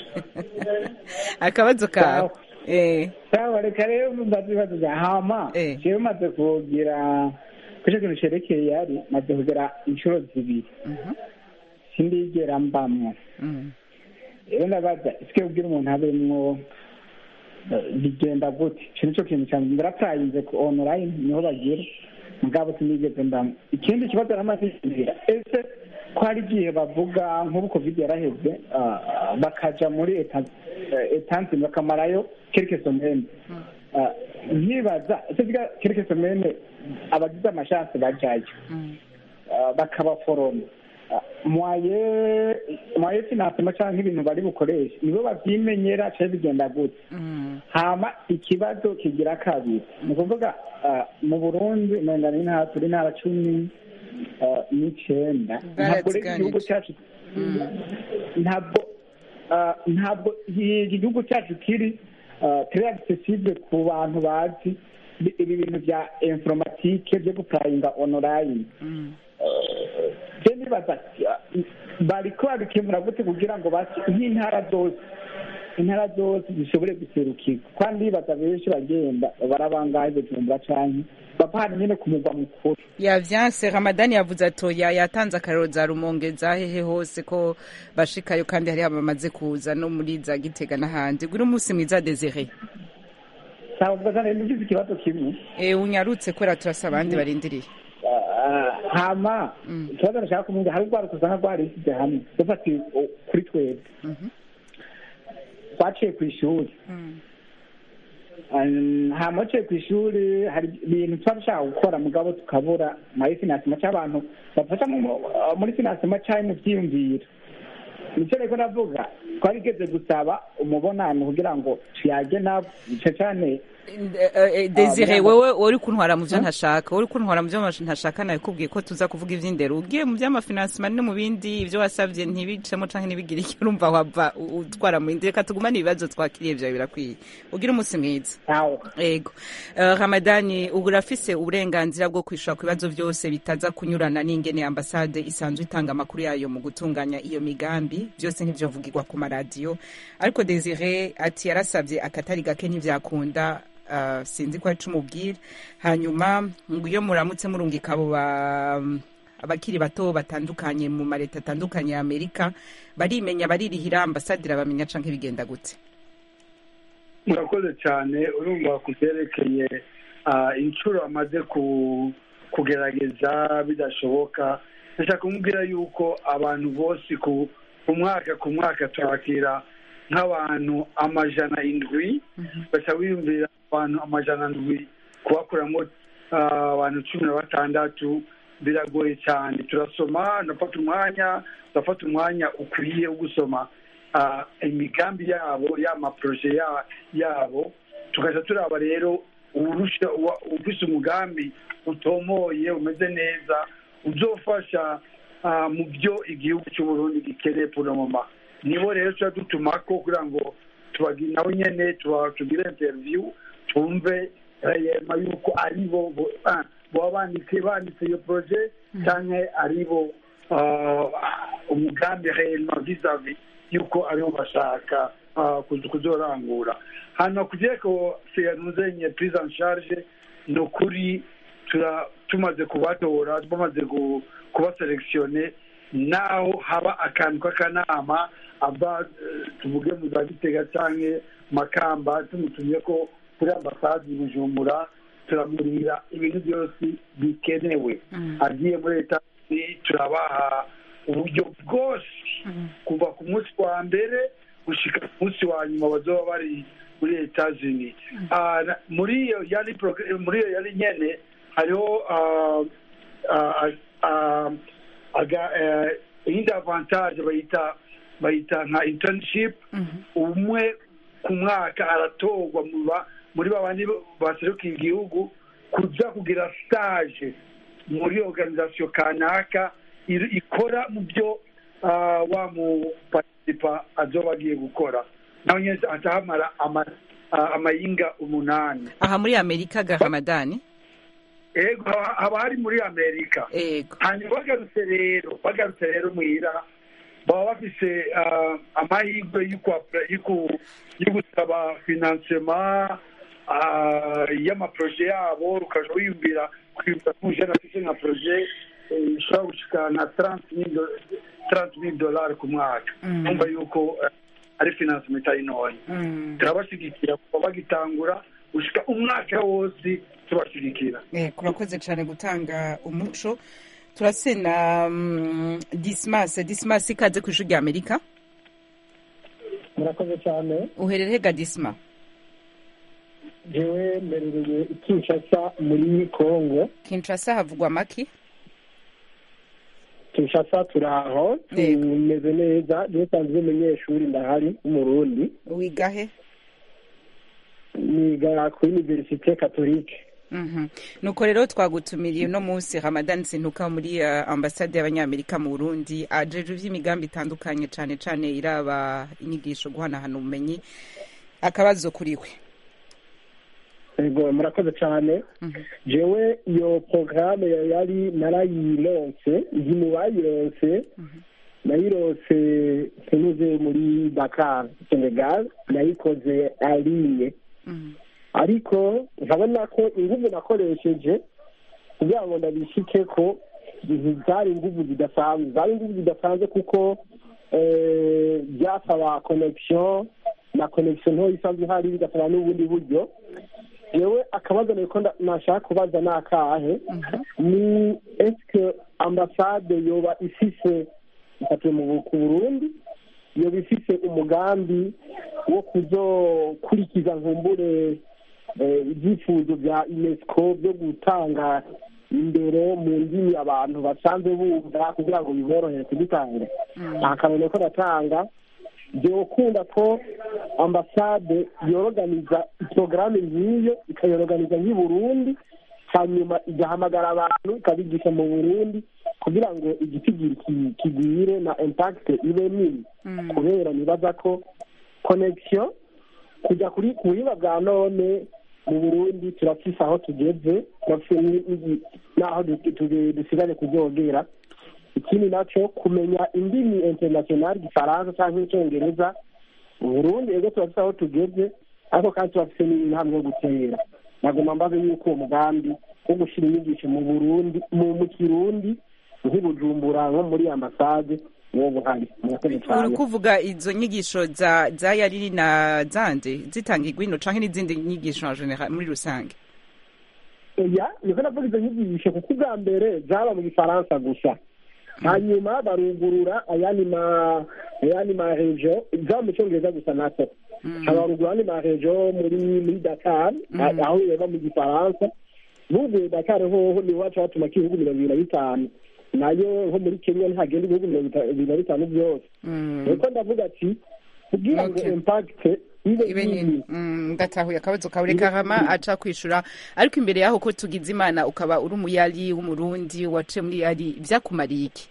akabazo kawe eh sawa reka rero mbaze ibibazo bya hama Eh. jewe maze kugira kuri kintu cerekeye yari maze kugira inshuro zibiri Mhm. sindigera mbamwo Mm. rero ndabaza ese ubwira umuntu abemwo eh, bigenda gute ico nico kintu cyane ndarapurayinze ku online niho bagira mugabo sinigeze mbamwo ikindi kibazo namaze kugira ese ko hari igihe bavuga nk'ubu covid yaraheze ah, bakaja muri eta- eh, etansi bakamarayo quelque semaine Ah, nkibaza ese biga quelque semaine abagize amashanse bajayo Mm. ah, bakabaforoma Ah, mwaye mwaye sinasema canke ibintu bari bukoreshe nibo bavyimenyera canke bigenda gute Mm. hama ikibazo kigira kabiri ni ukuvuga ah, mu burundi umenga ni nta turi ntara cumi ah, n'icenda ntabwo rero igihugu cyacu ntabwo ah, ntabwo iki gihugu cyacu kiri ah, kiri accessible ku bantu bazi bi- ibi bintu bya informatike byo gupurayinga online Mm. je nibaza ah, bariko babikemura gute kugira ngo basi nk'intara zose intara zose zishobore guserukirwa kandi bibaza benshi bagenda barabangaye Bujumbura canke bava hano nyene ku mugwa mukuru yavyanse Ramadani yavuze atoya yatanze akarero za Rumonge zahehe hose ko bashikayo kandi hari abamaze kuza no muri za Gitega n'ahandi guri umunsi mwiza Desire sawa ubwo zane nigize ikibazo kimwe eh unyarutse kwera turasaba abandi barindiriye Ah, hama Mm. ikibazo nashaka kumenya hari urwaruka usanga rwarisize hamwe dufatiye o- kuri twebwe Mhm. twaciye ku ishuri Mm. Um, hama waciye ku ishuri hari ibintu tuba dushaka gukora mugabo tukabura muri sinasima cy'abantu bafasha mu- muri sinasima cyangwa mu byiyumviro nicyo rero navuga twarigeze gusaba umubonano kugira ngo tuyage nabo icyo cyane Eh, eh, Desire Ah, wewe uri kuntwara mu byo ntashaka uri kuntwara mu byo ntashaka nawe kubwiye ko tuza kuvuga ivy'indero ugiye mu by'amafinansima no mu bindi ibyo wasavye ntibicemo canke ntibigire icyo urumva wava u- utwara mu indi reka tugumane ibibazo twakiriye vyawe birakwiye ugira umunsi mwiza aho ego Eh, Ramadani ubu urafise uburenganzira bwo kwishura ku bibazo byose bitaza kunyurana n'ingene ambasade isanzwe itanga amakuru yayo mu gutunganya iyo migambi byose ntivyovugirwa ku maradiyo ariko Desire ati yarasavye akatari gake ntivyakunda uh, sinzi ko arico umubwira hanyuma ngo iyo muramutse murungika abo ba abakiri bato batandukanye mu mareta atandukanye ya Amerika barimenya baririhira ambasadira bamenya canke bigenda gute? murakoze cyane urumva kuvyerekeye inshuro amaze kugerageza bidashoboka ndashaka kumubwira yuko abantu bose ku mwaka ku mwaka turakira nk'abantu amajana indwi baca wiyumvira abantu amajana indwi kubakuramo abantu cumi na batandatu biragoye cyane turasoma ndafata umwanya ndafata umwanya ukwiye wo gusoma imigambi yabo y'amaproje yabo tukaza turaba rero urusha ufise umugambi utomoye umeze neza uzofasha mu byo igihugu cy'u Burundi gikeneye pour le moment nibo rero tuba dutumako kugira ngo tubagire nabo nyene tubagire interview tumve yema yuko aribo boba banditse banditse iyo projet canke aribo umugambi réellement vis-à-vis yuko aribo bashaka kuzorangura hano kugiye ko seyanuzenya prise en charge no kuri tumaze kubatora tumaze kubaselektione naho haba akantu k'akanama aba tuvuge mu za Gitega canke Makamba tumutumye ko kuri ambasade Bujumbura turamurira ibintu byose bikenewe agiye muri leta turabaha uburyo bwose kuva ku munsi wa mbere gushika ku munsi wa nyuma bazoba bari muri Etats-Unis muri iyo yari muri iyo yari nyene hariho indi avantage bayita bayita nka internship umwe ku mwaka aratorwa muri babandi baserukiye igihugu kuja kugira stage muri organisation kanaka ikora mu byo wa mu participa azoba agiye gukora naho nyine atahamara amayinga umunani aha muri Amerika ga Ramadani ego haba hari muri Amerika ego hanyuma bagarutse rero bagarutse rero muhira baba bafise amahirwe yo gusaba financement y'amaproje yabo ukaja wiyumvira kwibwa kujana afise nka projet ishobora gushika na trente mille dollars ku mwaka umva yuko ari financement itari ntoya turabashigikira kuba bagitangura gushika umwaka wose tubashigikira kurakoze cyane gutanga umuco turasena Dismas Dismas ikaze ku ijwi rya Amerika murakoze cyane uherereye ga Dismas jewe mberereye Kinshasa muri Kongo Kinshasa havugwa maki Kinshasa turaho tumeze neza dusanzwe umunyeshuri ndahari w'umurundi wigahe niga kuri Université Catholique Mhm. Nuko rero twagutumiriye no munsi Ramadan Sintuka muri uh, ambassade y'abanyamerika mu Burundi ajeje vy'imigambi itandukanye cane cane iraba inyigisho guhana hano ubumenyi akabazo kuriwe. Ego murakoze cyane. Mm -hmm. Jewe iyo programme yari narayironse igimubayironse mm -hmm. nayironse tenuze muri Dakar Senegal nayikoze aligne. Mhm. Mm ariko nkabona ko inguvu nakoresheje kugira ngo ndabishike ko zari inguvu zidasanzwe zari inguvu zidasanzwe kuko byasaba connection na connection nto isanzwe hari bigasaba n'ubundi buryo yewe akabazo niko nashaka kubaza nakahe ni est-ce ambassade yoba ifise ifate mu Burundi yoba ifise umugambi wo kuzokurikiza nkumbure ibyifuzo bya UNESCO byo gutanga imbere mu ndimi abantu basanzwe bumva kugira ngo biborohere kugitanga akamenya ko batanga byo kunda ko ambassade yorganiza programme nk'iyo ikayorganiza nk'i Burundi hanyuma igahamagara abantu ikabigisha mu Burundi kugira ngo igitigiri kigwire na impact ibe nini kubera nibaza ko connection kujya kuri kubiba bwa none mu Burundi turafise aho tugeze naho dusigaye kuzogera ikindi naco kumenya indimi international gifaransa cyangwa icyongereza mu Burundi ego turafise aho tugeze ariko kandi turafite n'intambwe yo gutera nagomba mbaze yuko uwo mugambi wo gushyira inyigisho mu burundi mu kirundi nk'ibujumbura nko muri ambasade uwo buhari murakoze cyane. uri kuvuga izo nyigisho za za yariri na zande zitanga igwino canke n'izindi nyigisho en general muri rusange? oya niko navuga izo nyigisho kuko ubwa mbere zaba mu gifaransa gusa hanyuma barugurura ayandi ma ayandi ma region zaba mu cyongereza gusa nako abarugura ayandi ma region muri muri Dakar aho yeba mu gifaransa n'ubu Dakar hoho ni wacu hatuma kihugu mirongo ibiri na bitanu nayo nko muri Kenya ntagenda ibihugu mirongo ibiri na bitanu byose reko ndavuga ati kugira ngo impact ibe nini ndatahuye akabazo kawe reka hama aca kwishura ariko imbere yaho ko tugize imana ukaba uri umuyali w'umurundi wace muri yari vyakumariye iki?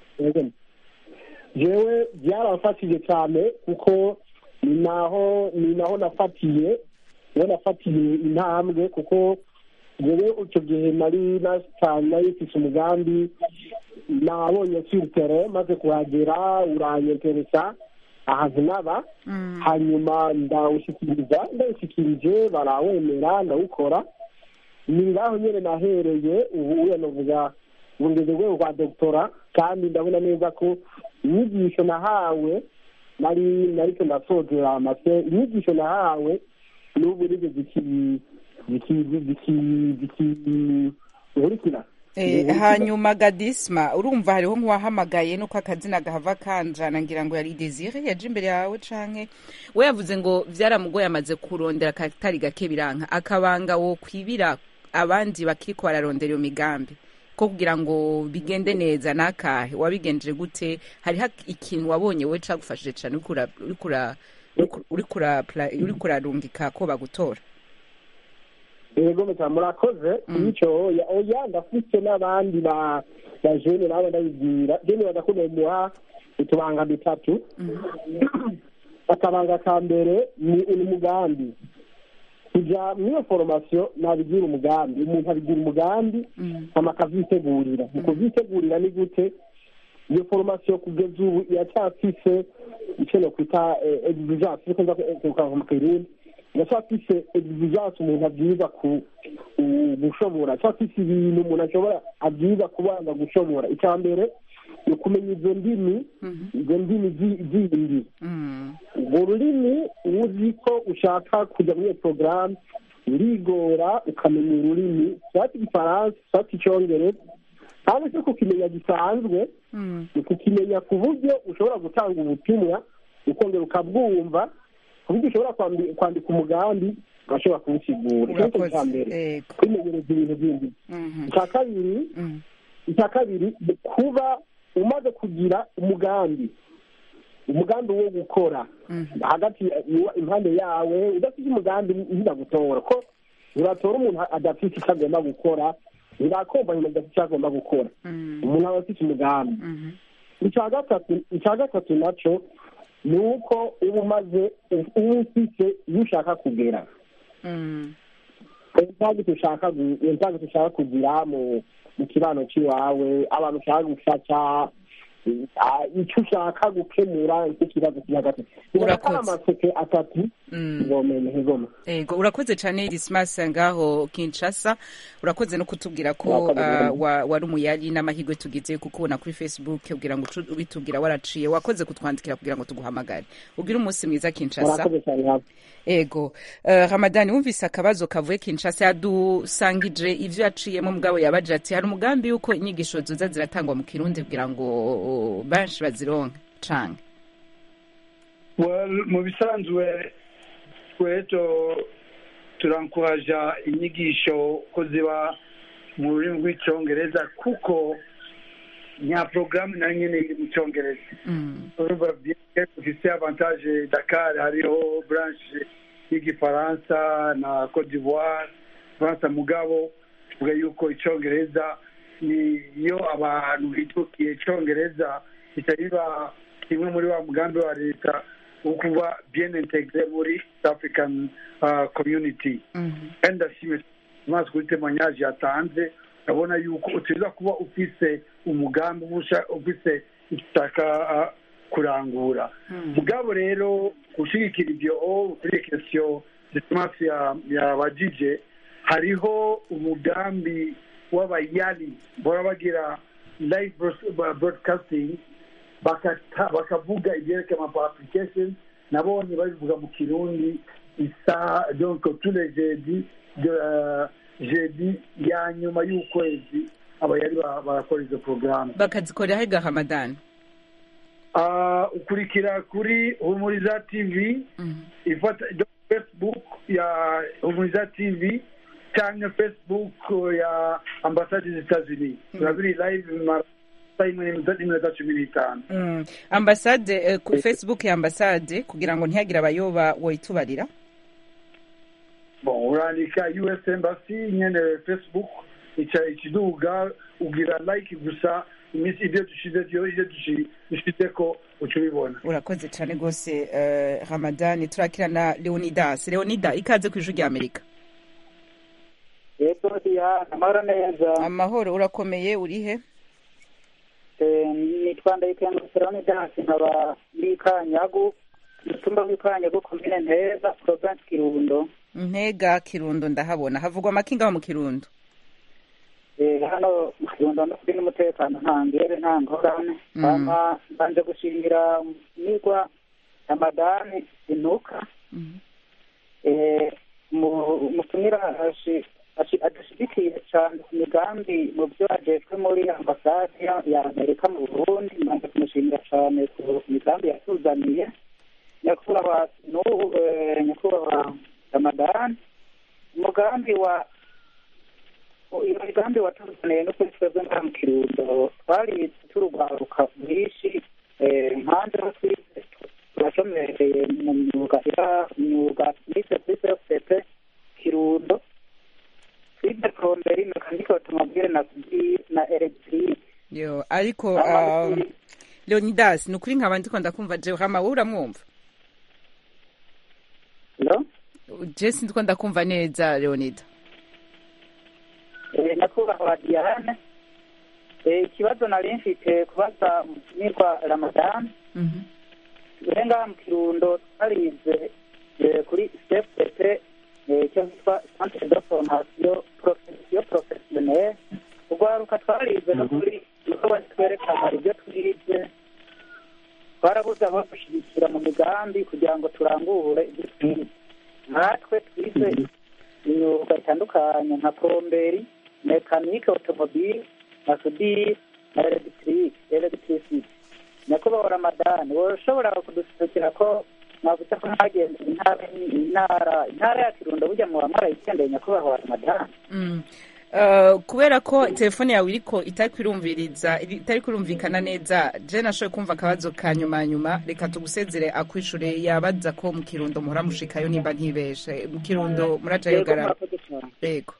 jewe byarafashije cyane kuko ni naho ni naho nafatiye niho nafatiye intambwe kuko jewe icyo gihe nari nasitana yifise umugambi nabonye sur terrain maze kuhagera uranyeteresa ahantu naba hanyuma ndawushyikiriza ndawushyikirije barawemera ndawukora ni ngaho nyine nahereye ubu uya novuga ngeze rwego rwa doktora kandi ndabona neza ko inyigisho nahawe nari nariko ndasozera amase inyigisho nahawe n'ubu nizo zikiri zikiri zikiri zikiri nkurikira. Hanyuma Gadisma urumva hariho nk'uwahamagaye nuko akazina gahava kanjana ngira ngo yari Desire yaje imbere yawe canke we yavuze ngo vyaramugoye amaze kurondera katari gake biranka akabanga wo kwibira abandi bakiko bararondera iyo migambi ko kugira ngo bigende neza nakahe wabigenje gute? hari ikintu wabonye we cagufashije cyane urikura urikura urikura urikura rungika ko bagutora? Ego meta murakoze icyo oya ndafite n'abandi ba ba jeune nabo ndabibwira jeune badakunda muha utubanga bitatu akabanga ka mbere ni umugambi kujya muri formation nabigira umugambi umuntu abigira umugambi amakavitegurira mu kuvitegurira ni gute iyo formation kugeza ubu yacyafise icyo no kwita exigence kuko nza mu Kirundi yashafise exigence umuntu abyiza ku gushobora cyafise ibintu umuntu ashobora abyiza kubanga gushobora icya mbere ni kumenya izo ndimi izo ndimi zindi urwo rurimi uzi ko ushaka kujya muri iyo porogaramu urigora ukamenya ururimi cyangwa igifaransa cyangwa icyongereza kandi si kukimenya gisanzwe ni kukimenya ku buryo ushobora gutanga ubutumwa ukongera ukabwumva ku buryo ushobora kwandika umugambi ugashobora kuwusigura icyo cya mbere kwimenyereza ibintu by'indimi icya kabiri icya kabiri kuba umaze kugira umugambi umugambi wo gukora hagati impande yawe udafite umugambi ntibagutora ko uratora umuntu adafite icyo agomba gukora urakomba nyuma adafite icyo agomba gukora umuntu aba afite umugambi icya gatatu icya gatatu nacyo ni uko uba umaze uba ufite iyo ushaka kugera intambwe ushaka kugira mu kibano cy'iwawe abantu ushaka gufasha icyo ushaka gukemura nk'ikibazo kiri hagati birakora amaseke atatu ngomene ngoma ego urakoze cyane Dismas ngaho Kinshasa urakoze no kutubwira ko wari umuyari n'amahirwe tugize kukubona kuri Facebook ubwira ngo ubitubwira waraciye wakoze kutwandikira kugira ngo tuguhamagare ubwira umunsi mwiza Kinshasa ego uh, Ramadani wumvise akabazo kavuye Kinshasa yadusangije ivyo yaciyemo mugabo yabaje ati hari umugambi yuko inyigisho zoza ziratangwa mu Kirundi kugira ngo benshi bazironke canke well mu bisanzwe tweto turankuraja inyigisho ko ziba mu rurimi rw'icyongereza kuko nya programme na nyene iri mu cyongereza urumva bifite avantage Dakar hariho branche y'igifaransa na Côte d'Ivoire Faransa mugabo tuvuga yuko icyongereza niyo abantu bitukiye icyongereza kitariba kimwe muri wa mugambi wa leta wo kuba bien intégré muri African uh, community and ndashimye maze kuri témoignage yatanze abona yuko utiza kuba ufise umugambi ufise itaka uh, kurangura mugabo rero gushigikira ibyo kuri question disimasi yabajije hariho umugambi w'abayali bora bagira live broadcasting bakavuga ibyerekeye ama application nabonye babivuga mu kirundi isaha donc tous les jeudi jeudi ya nyuma y'ukwezi abayali barakora izo porogaramu bakazikorera hega Ramadani. Ukurikira kuri Humuriza T V ifata Facebook ya Humuriza T V cyangwa Facebook ya Ambasade des États-Unis turabiri live ma iminota cumi n'itanu. Ambasade ku Facebook ya Ambasade kugira ngo ntihagire abayoba woyitubarira bon urandika U S Embassy nyene Facebook ica ikiduga ugira like gusa imisi ibyo dushize byo ibyo dushize ko ucubibona. Urakoze cyane gose uh, Ramadani. Turakira na Leonidas. Leonida ikaze ku ijuru rya Amerika. Yego dia amahoro neza. Amahoro urakomeye urihe? Eh nitwa Ndayikanga Leonidas nkaba muri Kanyagu mutumba w'Kanyagu komine Ntega province Kirundo. Ntega Kirundo ndahabona havugwa amakinga mu Kirundo. Eh hano mu Kirundo no kuri n'umutekano ntangere nta ngorane ama banje gushimira nigwa Ramadani inuka eh mu tumira ashi adashigikiye cyane ku migambi mu byo ajejwe muri ambasade ya Amerika mu Burundi manje kumushimira cyane ku migambi yatuzaniye nyakubahwa n'ubu nyakubahwa Ramadani umugambi wa imigambi watuzaniye no kuri twebwe nka mu Kirundo twari turugwaruka bwinshi impande aho twize turashomereye mu myuga ira myuga twize kuri C F P P Kirundo twize promeri mekanike automobile na na electric yo ariko uh, Leonidas nukuri nkaba ndiko ndakumva je hama uramwumva no Jesse ndiko ndakumva neza Leonida. Eh nakubahwa Diane eh ikibazo nari mfite kubaza nirwa Ramadan mhm urenga mu Kirundo twarize kuri C F P P eh cyo cyitwa Centre de Formation Profession Professionnelle ugwaruka twarize no kuri uko batwerekana ibyo twize twarabuze aho gushigikira mu migambi kugira ngo turangure ibyo twize natwe twize imyuga itandukanye nka plomberi mekanike automobile na sudire na electric electricity nyakubahwa Ramadani woshobora kudusukira ko navuze ko ntagenda intara intara intara ya Kirundo burya mu bamara ikendeye nyakubahwa Ramadani. mm. Uh, kubera ko telefone yawe iriko itari kwirumviriza itari kurumvikana neza je nashoye kumva akabazo ka nyuma nyuma reka tugusezere akwishure yabaza ko mu Kirundo muhora mushikayo nimba ntibeshe mu Kirundo murajayo gara yego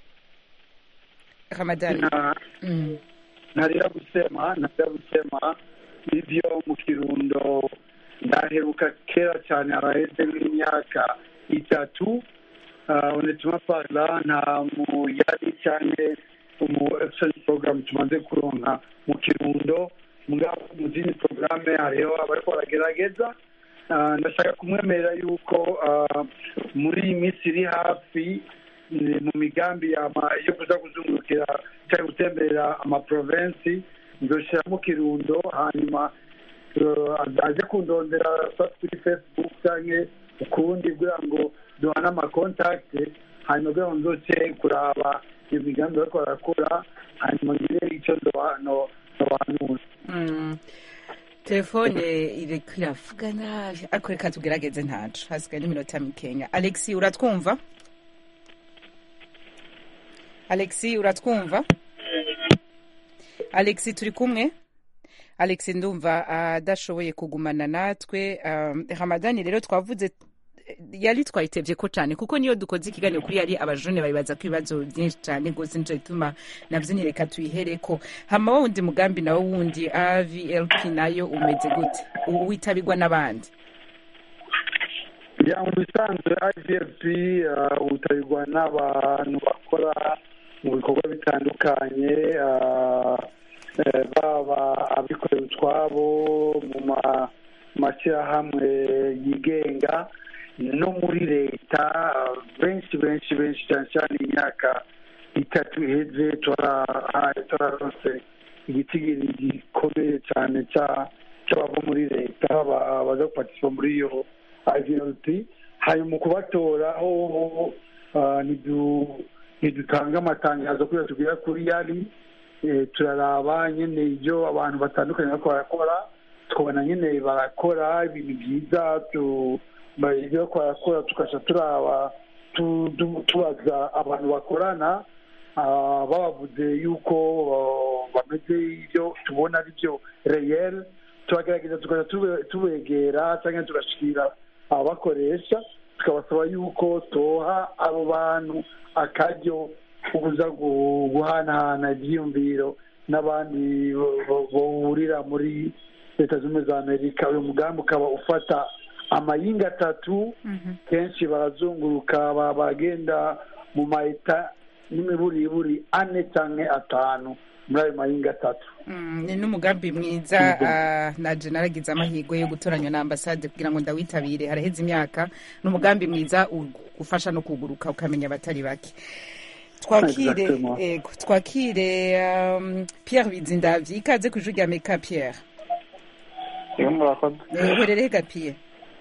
Ramadani mm. narira gusema narira gusema ibyo mu Kirundo ndaheruka kera cyane araheze n'imyaka itatu unetuma parla nta mu yari cyane mu exchange program tumaze kuronka mu Kirundo mugabo mu zindi programme hariho abariko baragerageza ndashaka kumwemerera yuko muri iyi minsi iri hafi mu migambi yo kuza kuzungurukira cyangwa gutemberera amaprovensi ndoshira mu Kirundo hanyuma aje kundondera kuri Facebook cyangwa ukundi kugira ngo duhana amakontakte hanyuma kugira ngo nzoce kuraba iyo migambi bariko barakora hanyuma ngire icyo ndohano ndohanura. Telefone iriko iravuga nabi ariko reka tugerageze ntaco hasigaye n'iminota mikenya. Alexi uratwumva? Alexi uratwumva? Alexi turi kumwe? Alexi ndumva adashoboye uh, kugumana natwe. um, Ramadani rero twavuze yari twayitevye ko cyane kuko niyo dukoze ikiganiro kuri yari abajone babibaza ko ibibazo byinshi cyane gose nje bituma navyo nireka tuyihereko. Hama wundi mugambi nawo wundi A V L P nayo umeze gute witabirwa n'abandi? Ya mu bisanzwe A V L P uh, utabirwa n'abantu bakora mu bikorwa bitandukanye uh, baba abikorera utwabo mu mashyirahamwe yigenga no muri leta benshi benshi benshi cyane cyane imyaka itatu iheze turaronse igitigiri gikomeye cyane cy'abava muri leta baza gupatisha muri iyo I V L P. hanyuma kubatora aho ntidutanga amatangazo kubera tubwira kuri yari turaraba nyine ibyo abantu batandukanye bariko barakora tukabona nyine barakora ibintu byiza ibyo bariko barakora tukaca turaba tubaza abantu bakorana babavuze yuko bameze ibyo tubona ari byo reyeri turagerageza tukaca tubegera cyangwa tugashikira abakoresha tukabasaba yuko toha abo bantu akaryo kuza guhanahana ibyiyumviro n'abandi bahurira muri leta zunze za amerika uyu mugambi ukaba ufata amayinga atatu kenshi barazunguruka bagenda mu mayeta n'imiburiburi ane cyangwa atanu muri ayo mayinga atatu ni n'umugambi mwiza naje naragize amahirwe yo gutoranywa na ambasade kugira ngo ndawitabire haraheze imyaka ni umugambi mwiza ufasha no kuguruka ukamenya abatari bake twakire ego twakire Pierre Bizindavyi ikaze ku ijwi rya Amerika. Pierre iyo murakoze uherereye ga Pierre?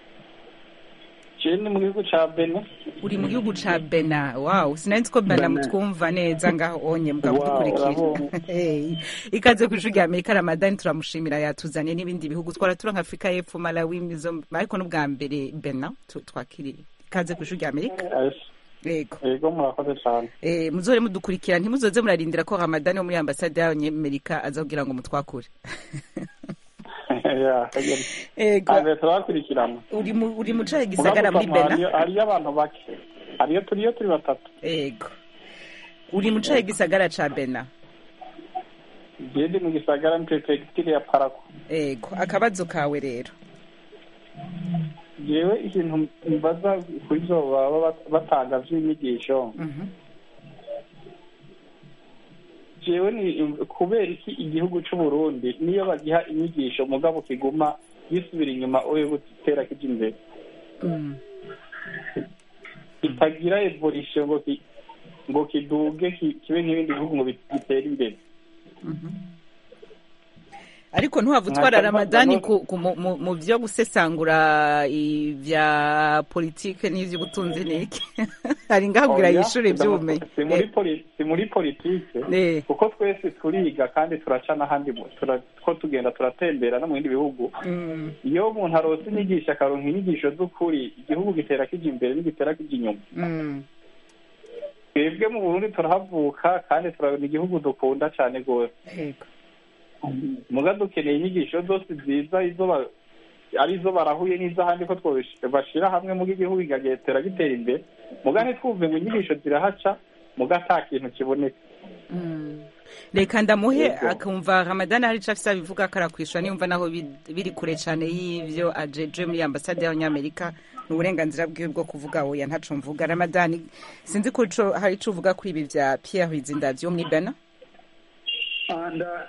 Ni mu gihugu ca Benin. Uri mu gihugu ca Benin? Wow, sinari ko Benin mutwumva neza ngaho onye mugabo dukurikira. Hey, ikaze ku ijwi rya Amerika. Ramadan turamushimira yatuzaniye n'ibindi bihugu twaratura nka Afrika y'Epfo, Malawi, Mozambique, ariko n'ubwa mbere Benin twakiriye. Ikaze ku ijwi rya Amerika. Yego. Yego murakoze cyane. Eh, muzore mudukurikira ntimuzoze murarindira ko Ramadan yo muri ambasade y'Amerika aza kugira ngo mutwakure. Ego. Ave turakurikirana. Uri mu uri mu caye gisagara muri Benin. Ari abantu bake. Ariyo turiyo turi batatu. Ego. Uri mu caye gisagara ca Benin. Gende mu gisagara mu prefecture ya Parakou. Ego. Akabazo kawe rero. Jewe ikintu mbaza kuri zo baba batanga vy'inyigisho. Mhm. Jewe ni kubera iki igihugu cy'u Burundi niyo bagiha inyigisho mugabo kiguma gisubira inyuma oye gutera kijimbere. Mhm. Itagira evolution ngo ki ngo kiduge kibe nk'ibindi bihugu ngo bitera imbere. Mhm. Ariko ntuhavu twara Ramadani mu byo gusesangura ivya politike n'ivyo gutunze niki ari ngahubwira yishure by'ubumenyi si muri politike si muri politike kuko twese turiga kandi turacana handi ko tugenda turatembera no mu bindi bihugu iyo umuntu arose inyigisho akaronka inyigisho z'ukuri igihugu gitera kija imbere n'igitera kija inyuma. Twebwe mu Burundi turahavuka kandi turabona igihugu dukunda cyane gose. Muga dukeneye inyigisho zose nziza izo arizo barahuye n'izahandi ko twobashira hamwe mu gihugu igagetera gitera imbere muga ntitwumve ngo inyigisho zirahaca muga ata kintu kiboneka. Reka ndamuhe akumva Ramadan hari cafisa bivuga karakwishwa niyumva naho biri kure cyane y'ivyo ajeje muri ambasade y'Amerika n'uburenganzira bwiwe bwo kuvuga oya ntaco mvuga. Ramadan sinzi ko hari ico uvuga kuri ibi vya Pierre Bizindavyi wo muri Benin. Anda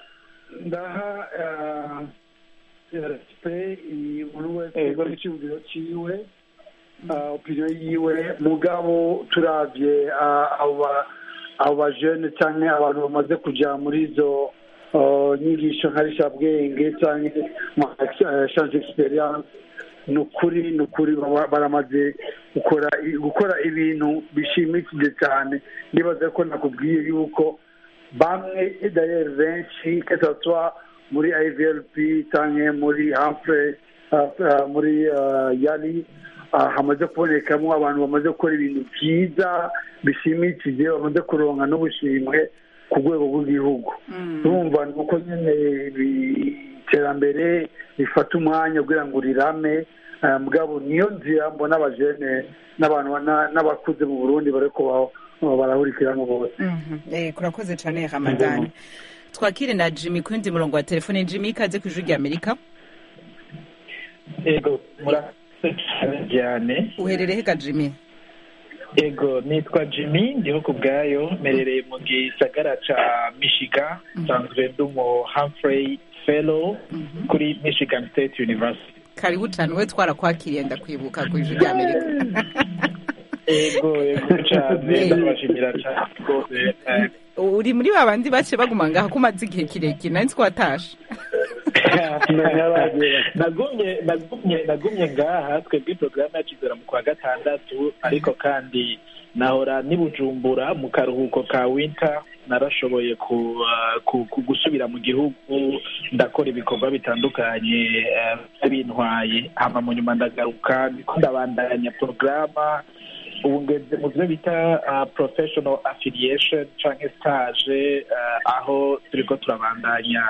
ndaha respect umuntu wese icyumviro ciwe opinion yiwe mugabo turavye abo bajene canke abantu bamaze kuja muri izo nyigisho nkarishabwenge canke change experience nukuri nukuri baramaze gukora gukora ibintu bishimikije cyane. Nibaza ko nakubwiye yuko bamwe d'ailleurs benshi que ce soit muri I V L P cyangwa muri Humphrey muri Yali hamaze kubonekamo abantu bamaze gukora ibintu byiza bishimikije bamaze kuronka n'ubushimwe ku rwego rw'igihugu. Urumva nuko nyine iterambere rifata umwanya kugira ngo rirame mugabo niyo nzira mbona abajene n'abantu n'abakuze mu Burundi bareko barahurikiramo bose. Eh kurakoze cyane Ramadan. Twakire na Jimmy kundi murongo wa telefone. Jimmy ikaze ku ijwi rya Amerika. Ego murakoze cyane. Uherereye ga Jimmy? Ego nitwa Jimmy ndiho ku bwayo merereye mu gisagara ca Michigan nsanzwe ndumo Humphrey Fellow kuri Michigan State University. karibu cyane we twarakwakiriye ndakwibuka ku ijwi rya Amerika. Ego ego cyane ndabashimira cyane rwose. Uri muri babandi bace baguma ngaha kumaze igihe kirekire nari twatashe. nagumye nagumye nagumye ngaha twebwe porogaramu yakizera mu kwa gatandatu ariko kandi nahora ni Bujumbura mu karuhuko ka winter narashoboye ku gusubira mu gihugu ndakora ibikorwa bitandukanye bintwaye hama mu nyuma ndagaruka ndiko ndabandanya porogaramu ubu ngeze mu byo bita professional affiliation canke stage aho turiko turabandanya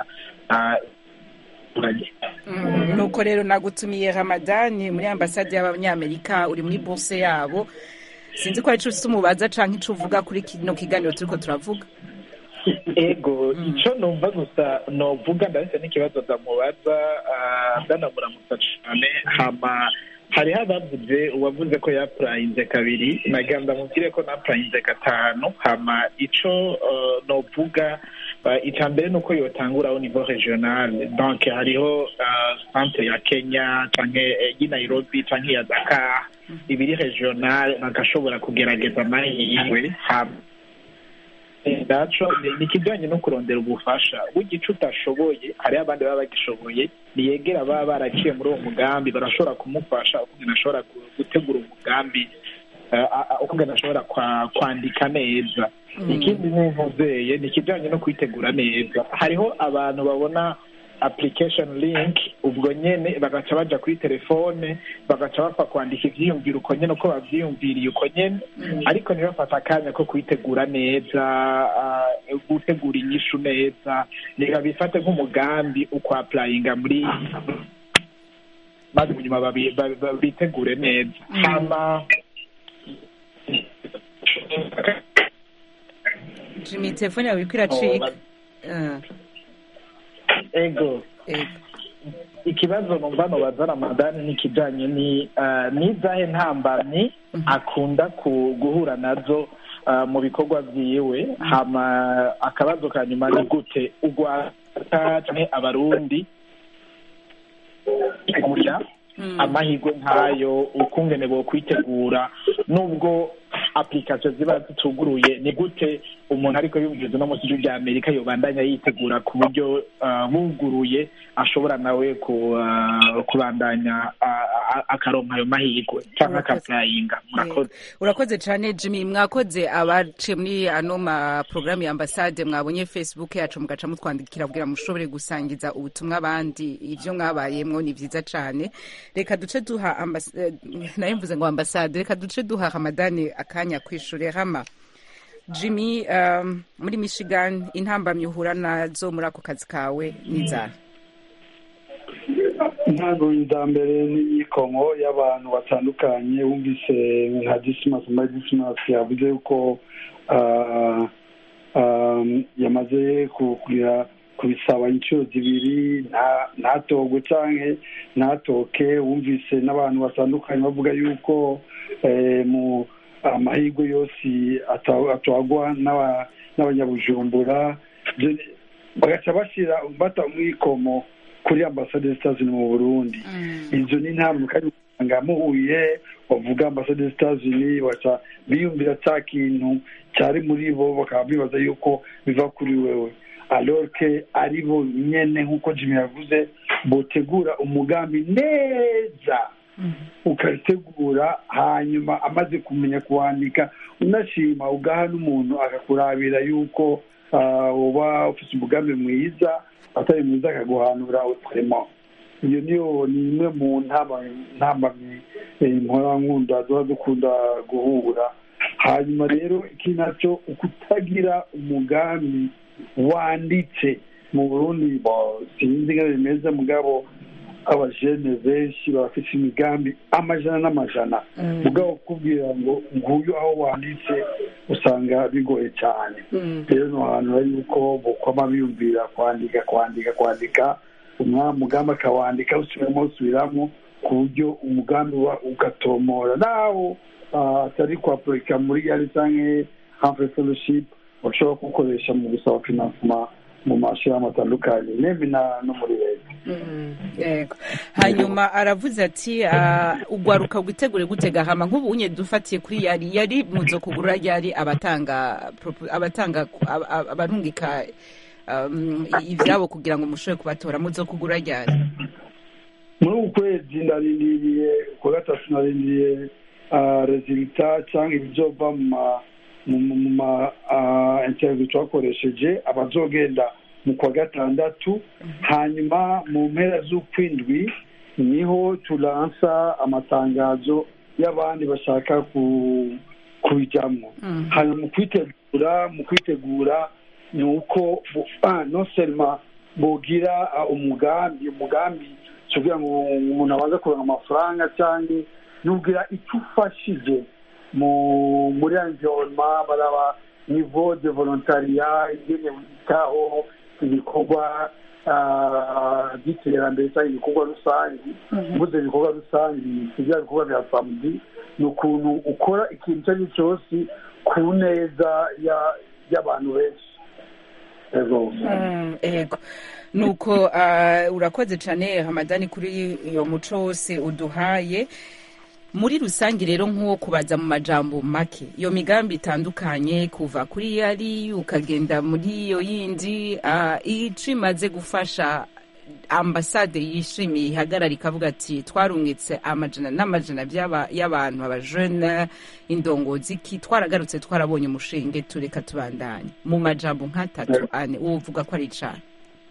nuko rero nagutumiye Ramadani muri ambasade y'abanyamerika uri muri bourse yabo sinzi ko ari cyo umubaza canke ico uvuga kuri kino kiganiro turiko turavuga. Ego ico numva gusa novuga ndahise n'ikibazo ndamubaza ndanamuramutsa cane hama hariho abavuze uwavuze ko yapurayinze kabiri nagamba mubwire ko napurayinze gatanu hama ico novuga icya mbere ni uko yotangura au niveau regional donc hariho centre ya Kenya canke i Nairobi canke ya Dakar ibiri regional bagashobora kugerageza amahirwe hama ndaco ni kijanye no kurondera ubufasha w'igice utashoboye hari abandi baba bagishoboye niyegera baba baraciye muri uwo mugambi barashobora kumufasha ukugena ashobora gutegura umugambi ukugena ashobora kwandika neza. Ikindi nivuzeye ni kijanye no kwitegura neza hariho abantu babona application link ubwo nyene bagaca baja kuri telefone bagaca bapfa kwandika ivyiyumviro uko nyene uko bavyiyumviriye uko nyene ariko ntibafata akanya ko kwitegura neza gutegura inyishu neza niba bifate nk'umugambi uko applyinga muri maze munyuma bitegure neza hama Jimmy telefone yawe iriko iracika. Ego ikibazo numva nobaza Ramadani nikijanye ni nizahe ntambamyi akunda guhura nazo mu bikorwa vyiwe hama akabazo ka nyuma ni gute ugwa canke abarundi kugira amahirwe nkayo ukungene bo kwitegura nubwo application ziba zituguruye ni gute umuntu ariko yumviza no mu gihugu rya Amerika yobandanya yitegura ku buryo buguruye ashobora nawe kubandanya akaronka ayo mahirwe cyangwa akaplayinga. Murakoze. Urakoze cyane Jimmy, mwakoze abace muri ano ma programme ya ambassade mwabonye Facebook yacu mugaca mutwandikira kugira mushobore gusangiza ubutumwa abandi ivyo mwabayemwo ni vyiza cyane. Reka duce duha ambassade nayo mvuze ngo ambassade reka duce duha Ramadani akanya kwishura hama. Jimmy, um, muri Michigan intambamye uhura nazo muri ako kazi kawe nizana? Ntabwo nza mbere n'iyikongo y'abantu batandukanye wumvise nka Dismas muri Dismas yavuze yuko yamaze kugira kubisaba inshuro zibiri ntatogwe canke ntatoke wumvise n'abantu batandukanye bavuga yuko mu amahirwe yose atwagwa n'abanyabujumbura bagaca bashyira bata umwikomo kuri ambasade z'Etats Unis mu Burundi. Izo ni ntabwo kandi usanga muhuye bavuga ambasade z'Etats Unis baca biyumvira cya kintu cyari muri bo bakaba bibaza yuko biva kuri wewe alors que ari bo nyene nk'uko Jimmy yavuze botegura umugambi neza ukategura hanyuma amaze kumenya kuwandika unashima ugaha n'umuntu akakurabira yuko uba ufite umugambi mwiza atari mwiza akaguhanura utrema. Iyo niyo ni imwe mu ntamba mpora nkunda duha dukunda guhura. Hanyuma rero iki nacyo ukutagira umugambi wanditse mu Burundi sinzi ngo bimeze mugabo abajene benshi bafite imigambi amajana n'amajana mugabo kubwira ngo nguyu aho wanditse usanga bigoye cyane. Rero no hantu ari uko bokoma biyumvira kwandika kwandika kwandika umugambi akawandika usubiramo usubiramo ku buryo umugambi ugatomora nawo atari kwapurika muri yari canke hamwe fellowship bashobora gukoresha mu gusaba financement mu mashyirahamwe atandukanye nembi no muri leta. Yego. Hanyuma aravuze ati ugwaruka gutegure gutega hama nk'ubu unye dufatiye kuri yari yari muzo kugura yari abatanga abatanga abarungika ivyabo kugira ngo mushobore kubatora muzo kugura yari muri ukwezi narindiriye ku gatatu narindiriye resultat cyangwa ibizova mu ma interview twakoresheje abazogenda mu kwa gatandatu hanyuma mu mpera z'ukwindwi niho tulansa amatangazo y'abandi bashaka kubijyamo. hanyuma mu kwitegura mu kwitegura ni uko non seulement bogira umugambi umugambi kugira ngo umuntu abanze kuronka amafaranga cyangwa nugira icyo ufashije muri environnement baraba niveau de volontariat ingene witaho ibikorwa by'iterambere cyangwa ibikorwa rusange. mvuze ibikorwa rusange kugira ibikorwa bya samedi ni ukuntu ukora ikintu icyo ari cyo cyose ku neza y'abantu benshi. Ego nuko urakoze cyane Hamadani kuri iyo muco wose uduhaye. Muri rusange rero nk'uwo kubaza mu majambo make iyo migambi itandukanye kuva kuri yari ukagenda muri iyo yindi ici maze gufasha ambasade yishimiye ihagarara ikavuga ati twarungitse amajana n'amajana y'abantu abajene indongozi ki twaragarutse twarabonye umushinge tureka tubandanye mu majambo nk'atatu ane uvuga ko ari cyane.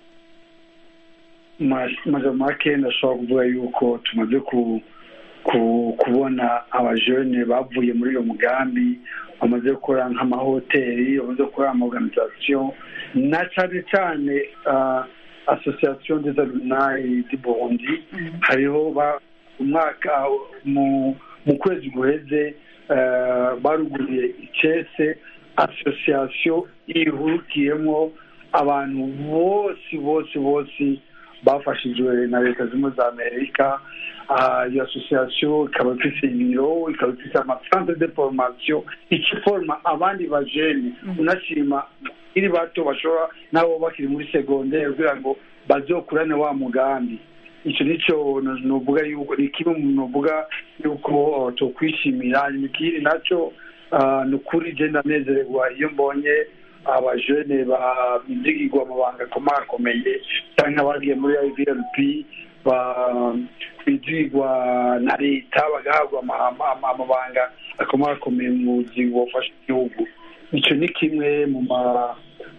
Majambo make ndashobora kuvuga yuko tumaze ku kubona abajene bavuye muri uyo mugambi bamaze gukora nk'amahoteli bamaze gukora amaorganisation na cyane cyane association des alumni du Burundi. hariho umwaka mu kwezi guheze baruguriye icese association ihurikiyemo abantu bose bose bose bafashijwe na leta zimwe za Amerika. iyo association ikaba ifite ibiro ikaba ifite amacentre de formation ikiforma abandi bajene unashima iri bato bashobora nabo bakiri muri secondaire kugira ngo bazokurane wa mugambi. icyo nicyo novuga yuko ni kimwe mu novuga yuko tokwishimira. ikindi nacyo ni ukuri je ndanezerwa iyo mbonye abajene babizigirwa amabanga akomakomeye cyangwa abagiye muri I V L P bizigwa na leta bagahabwa amabanga akomakomeye mu buzima bufasha igihugu. icyo ni kimwe mu ma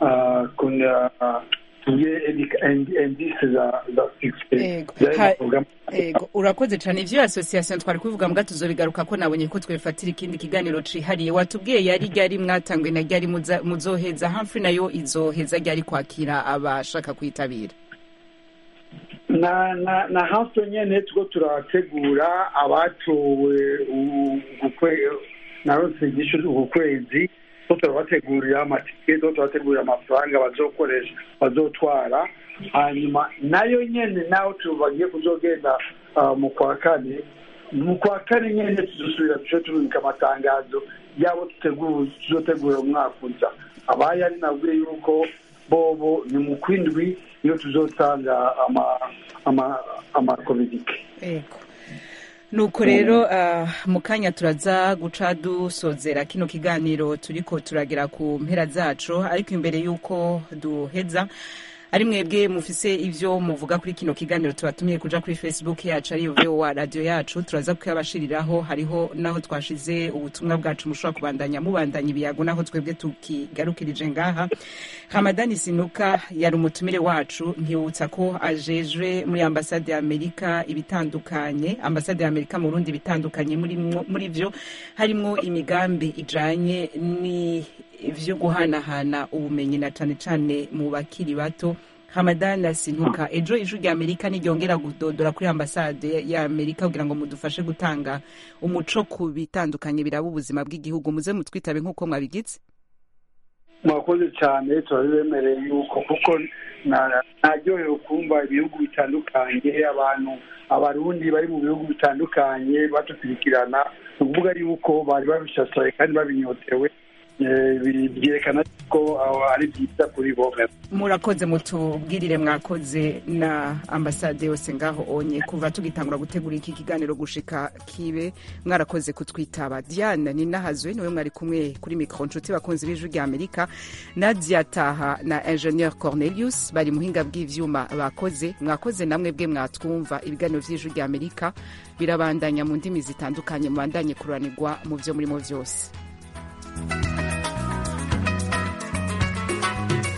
indise za Ego urakoze cyane ivyo association twari kuvuga mbwa tuzobigaruka ko nabonye ko twefatira ikindi kiganiro cihariye. Watubwiye yari ryari mwatangwe na ryari muzoheza Humphrey nayo izoheza ryari kwakira abashaka kwitabira na na na Humphrey nyene tuko turategura abatowe ukwe narose gisho ukwezi turabategurira amatike turabategurira amafaranga bazokoresha bazotwara. hanyuma nayo nyene naho tubagiye kuzogenda mu kwa kane mu kwa kane nyene tuzosubira tuje turubika amatangazo yabo tuzotegura umwaka uza. abaye ari nabwiye yuko bobo ni mu kwindwi iyo tuzotanga ama ama amakomedike. Ego nuko rero mu kanya turaza guca dusozera kino kiganiro turiko turagera ku mpera zacu, ariko imbere y'uko duheza ari mwebwe mufise ivyo muvuga kuri kino kiganiro tubatumiye kuja kuri Facebook yacu ari V O A radio yacu turaza kuyabashiriraho. hariho naho twashize ubutumwa bwacu mushobora kubandanya mubandanya ibiyago naho twebwe tukigarukirije ngaha. Hamadani Sinuka yari umutumire wacu nkibutsa ko ajejwe muri ambasade ya Amerika ibitandukanye ambasade ya Amerika mu Burundi bitandukanye muri muri vyo harimo imigambi ijanye ni ivyo guhanahana ubumenyi na cane cane mu bakiri bato. Hamadani Sinuka ejo ijwi rya Amerika n'iryongera gudodora kuri ambasade ya Amerika kugira ngo mudufashe gutanga umuco ku bitandukanye biraba ubuzima bw'igihugu. Muze mutwitabe nk'uko mwabigitse. Mwakoze cyane turabemereye yuko kuko naryohewe kumva ibihugu bitandukanye abantu abarundi bari mu bihugu bitandukanye batukurikirana ukuvuga ari uko bari babishashaye kandi babinyotewe byerekana ko ari byiza kuri bo. Murakoze, mutubwirire mwakoze na ambasade yose ngaho onye kuva tugitangura gutegura iki kiganiro gushika kibe, mwarakoze kutwitaba. Diane Ninahazwe niwe mwari kumwe kuri micro, nshuti bakunzi b'Ijwi rya Amerika. Nadia Taha na Ingenieur Cornelius bari muhinga bw'ivyuma bakoze. Mwakoze namwe bwe mwatwumva. Ibiganiro vy'Ijwi rya Amerika birabandanya mu ndimi zitandukanye, mubandanye kuranirwa mu vyo murimo vyose.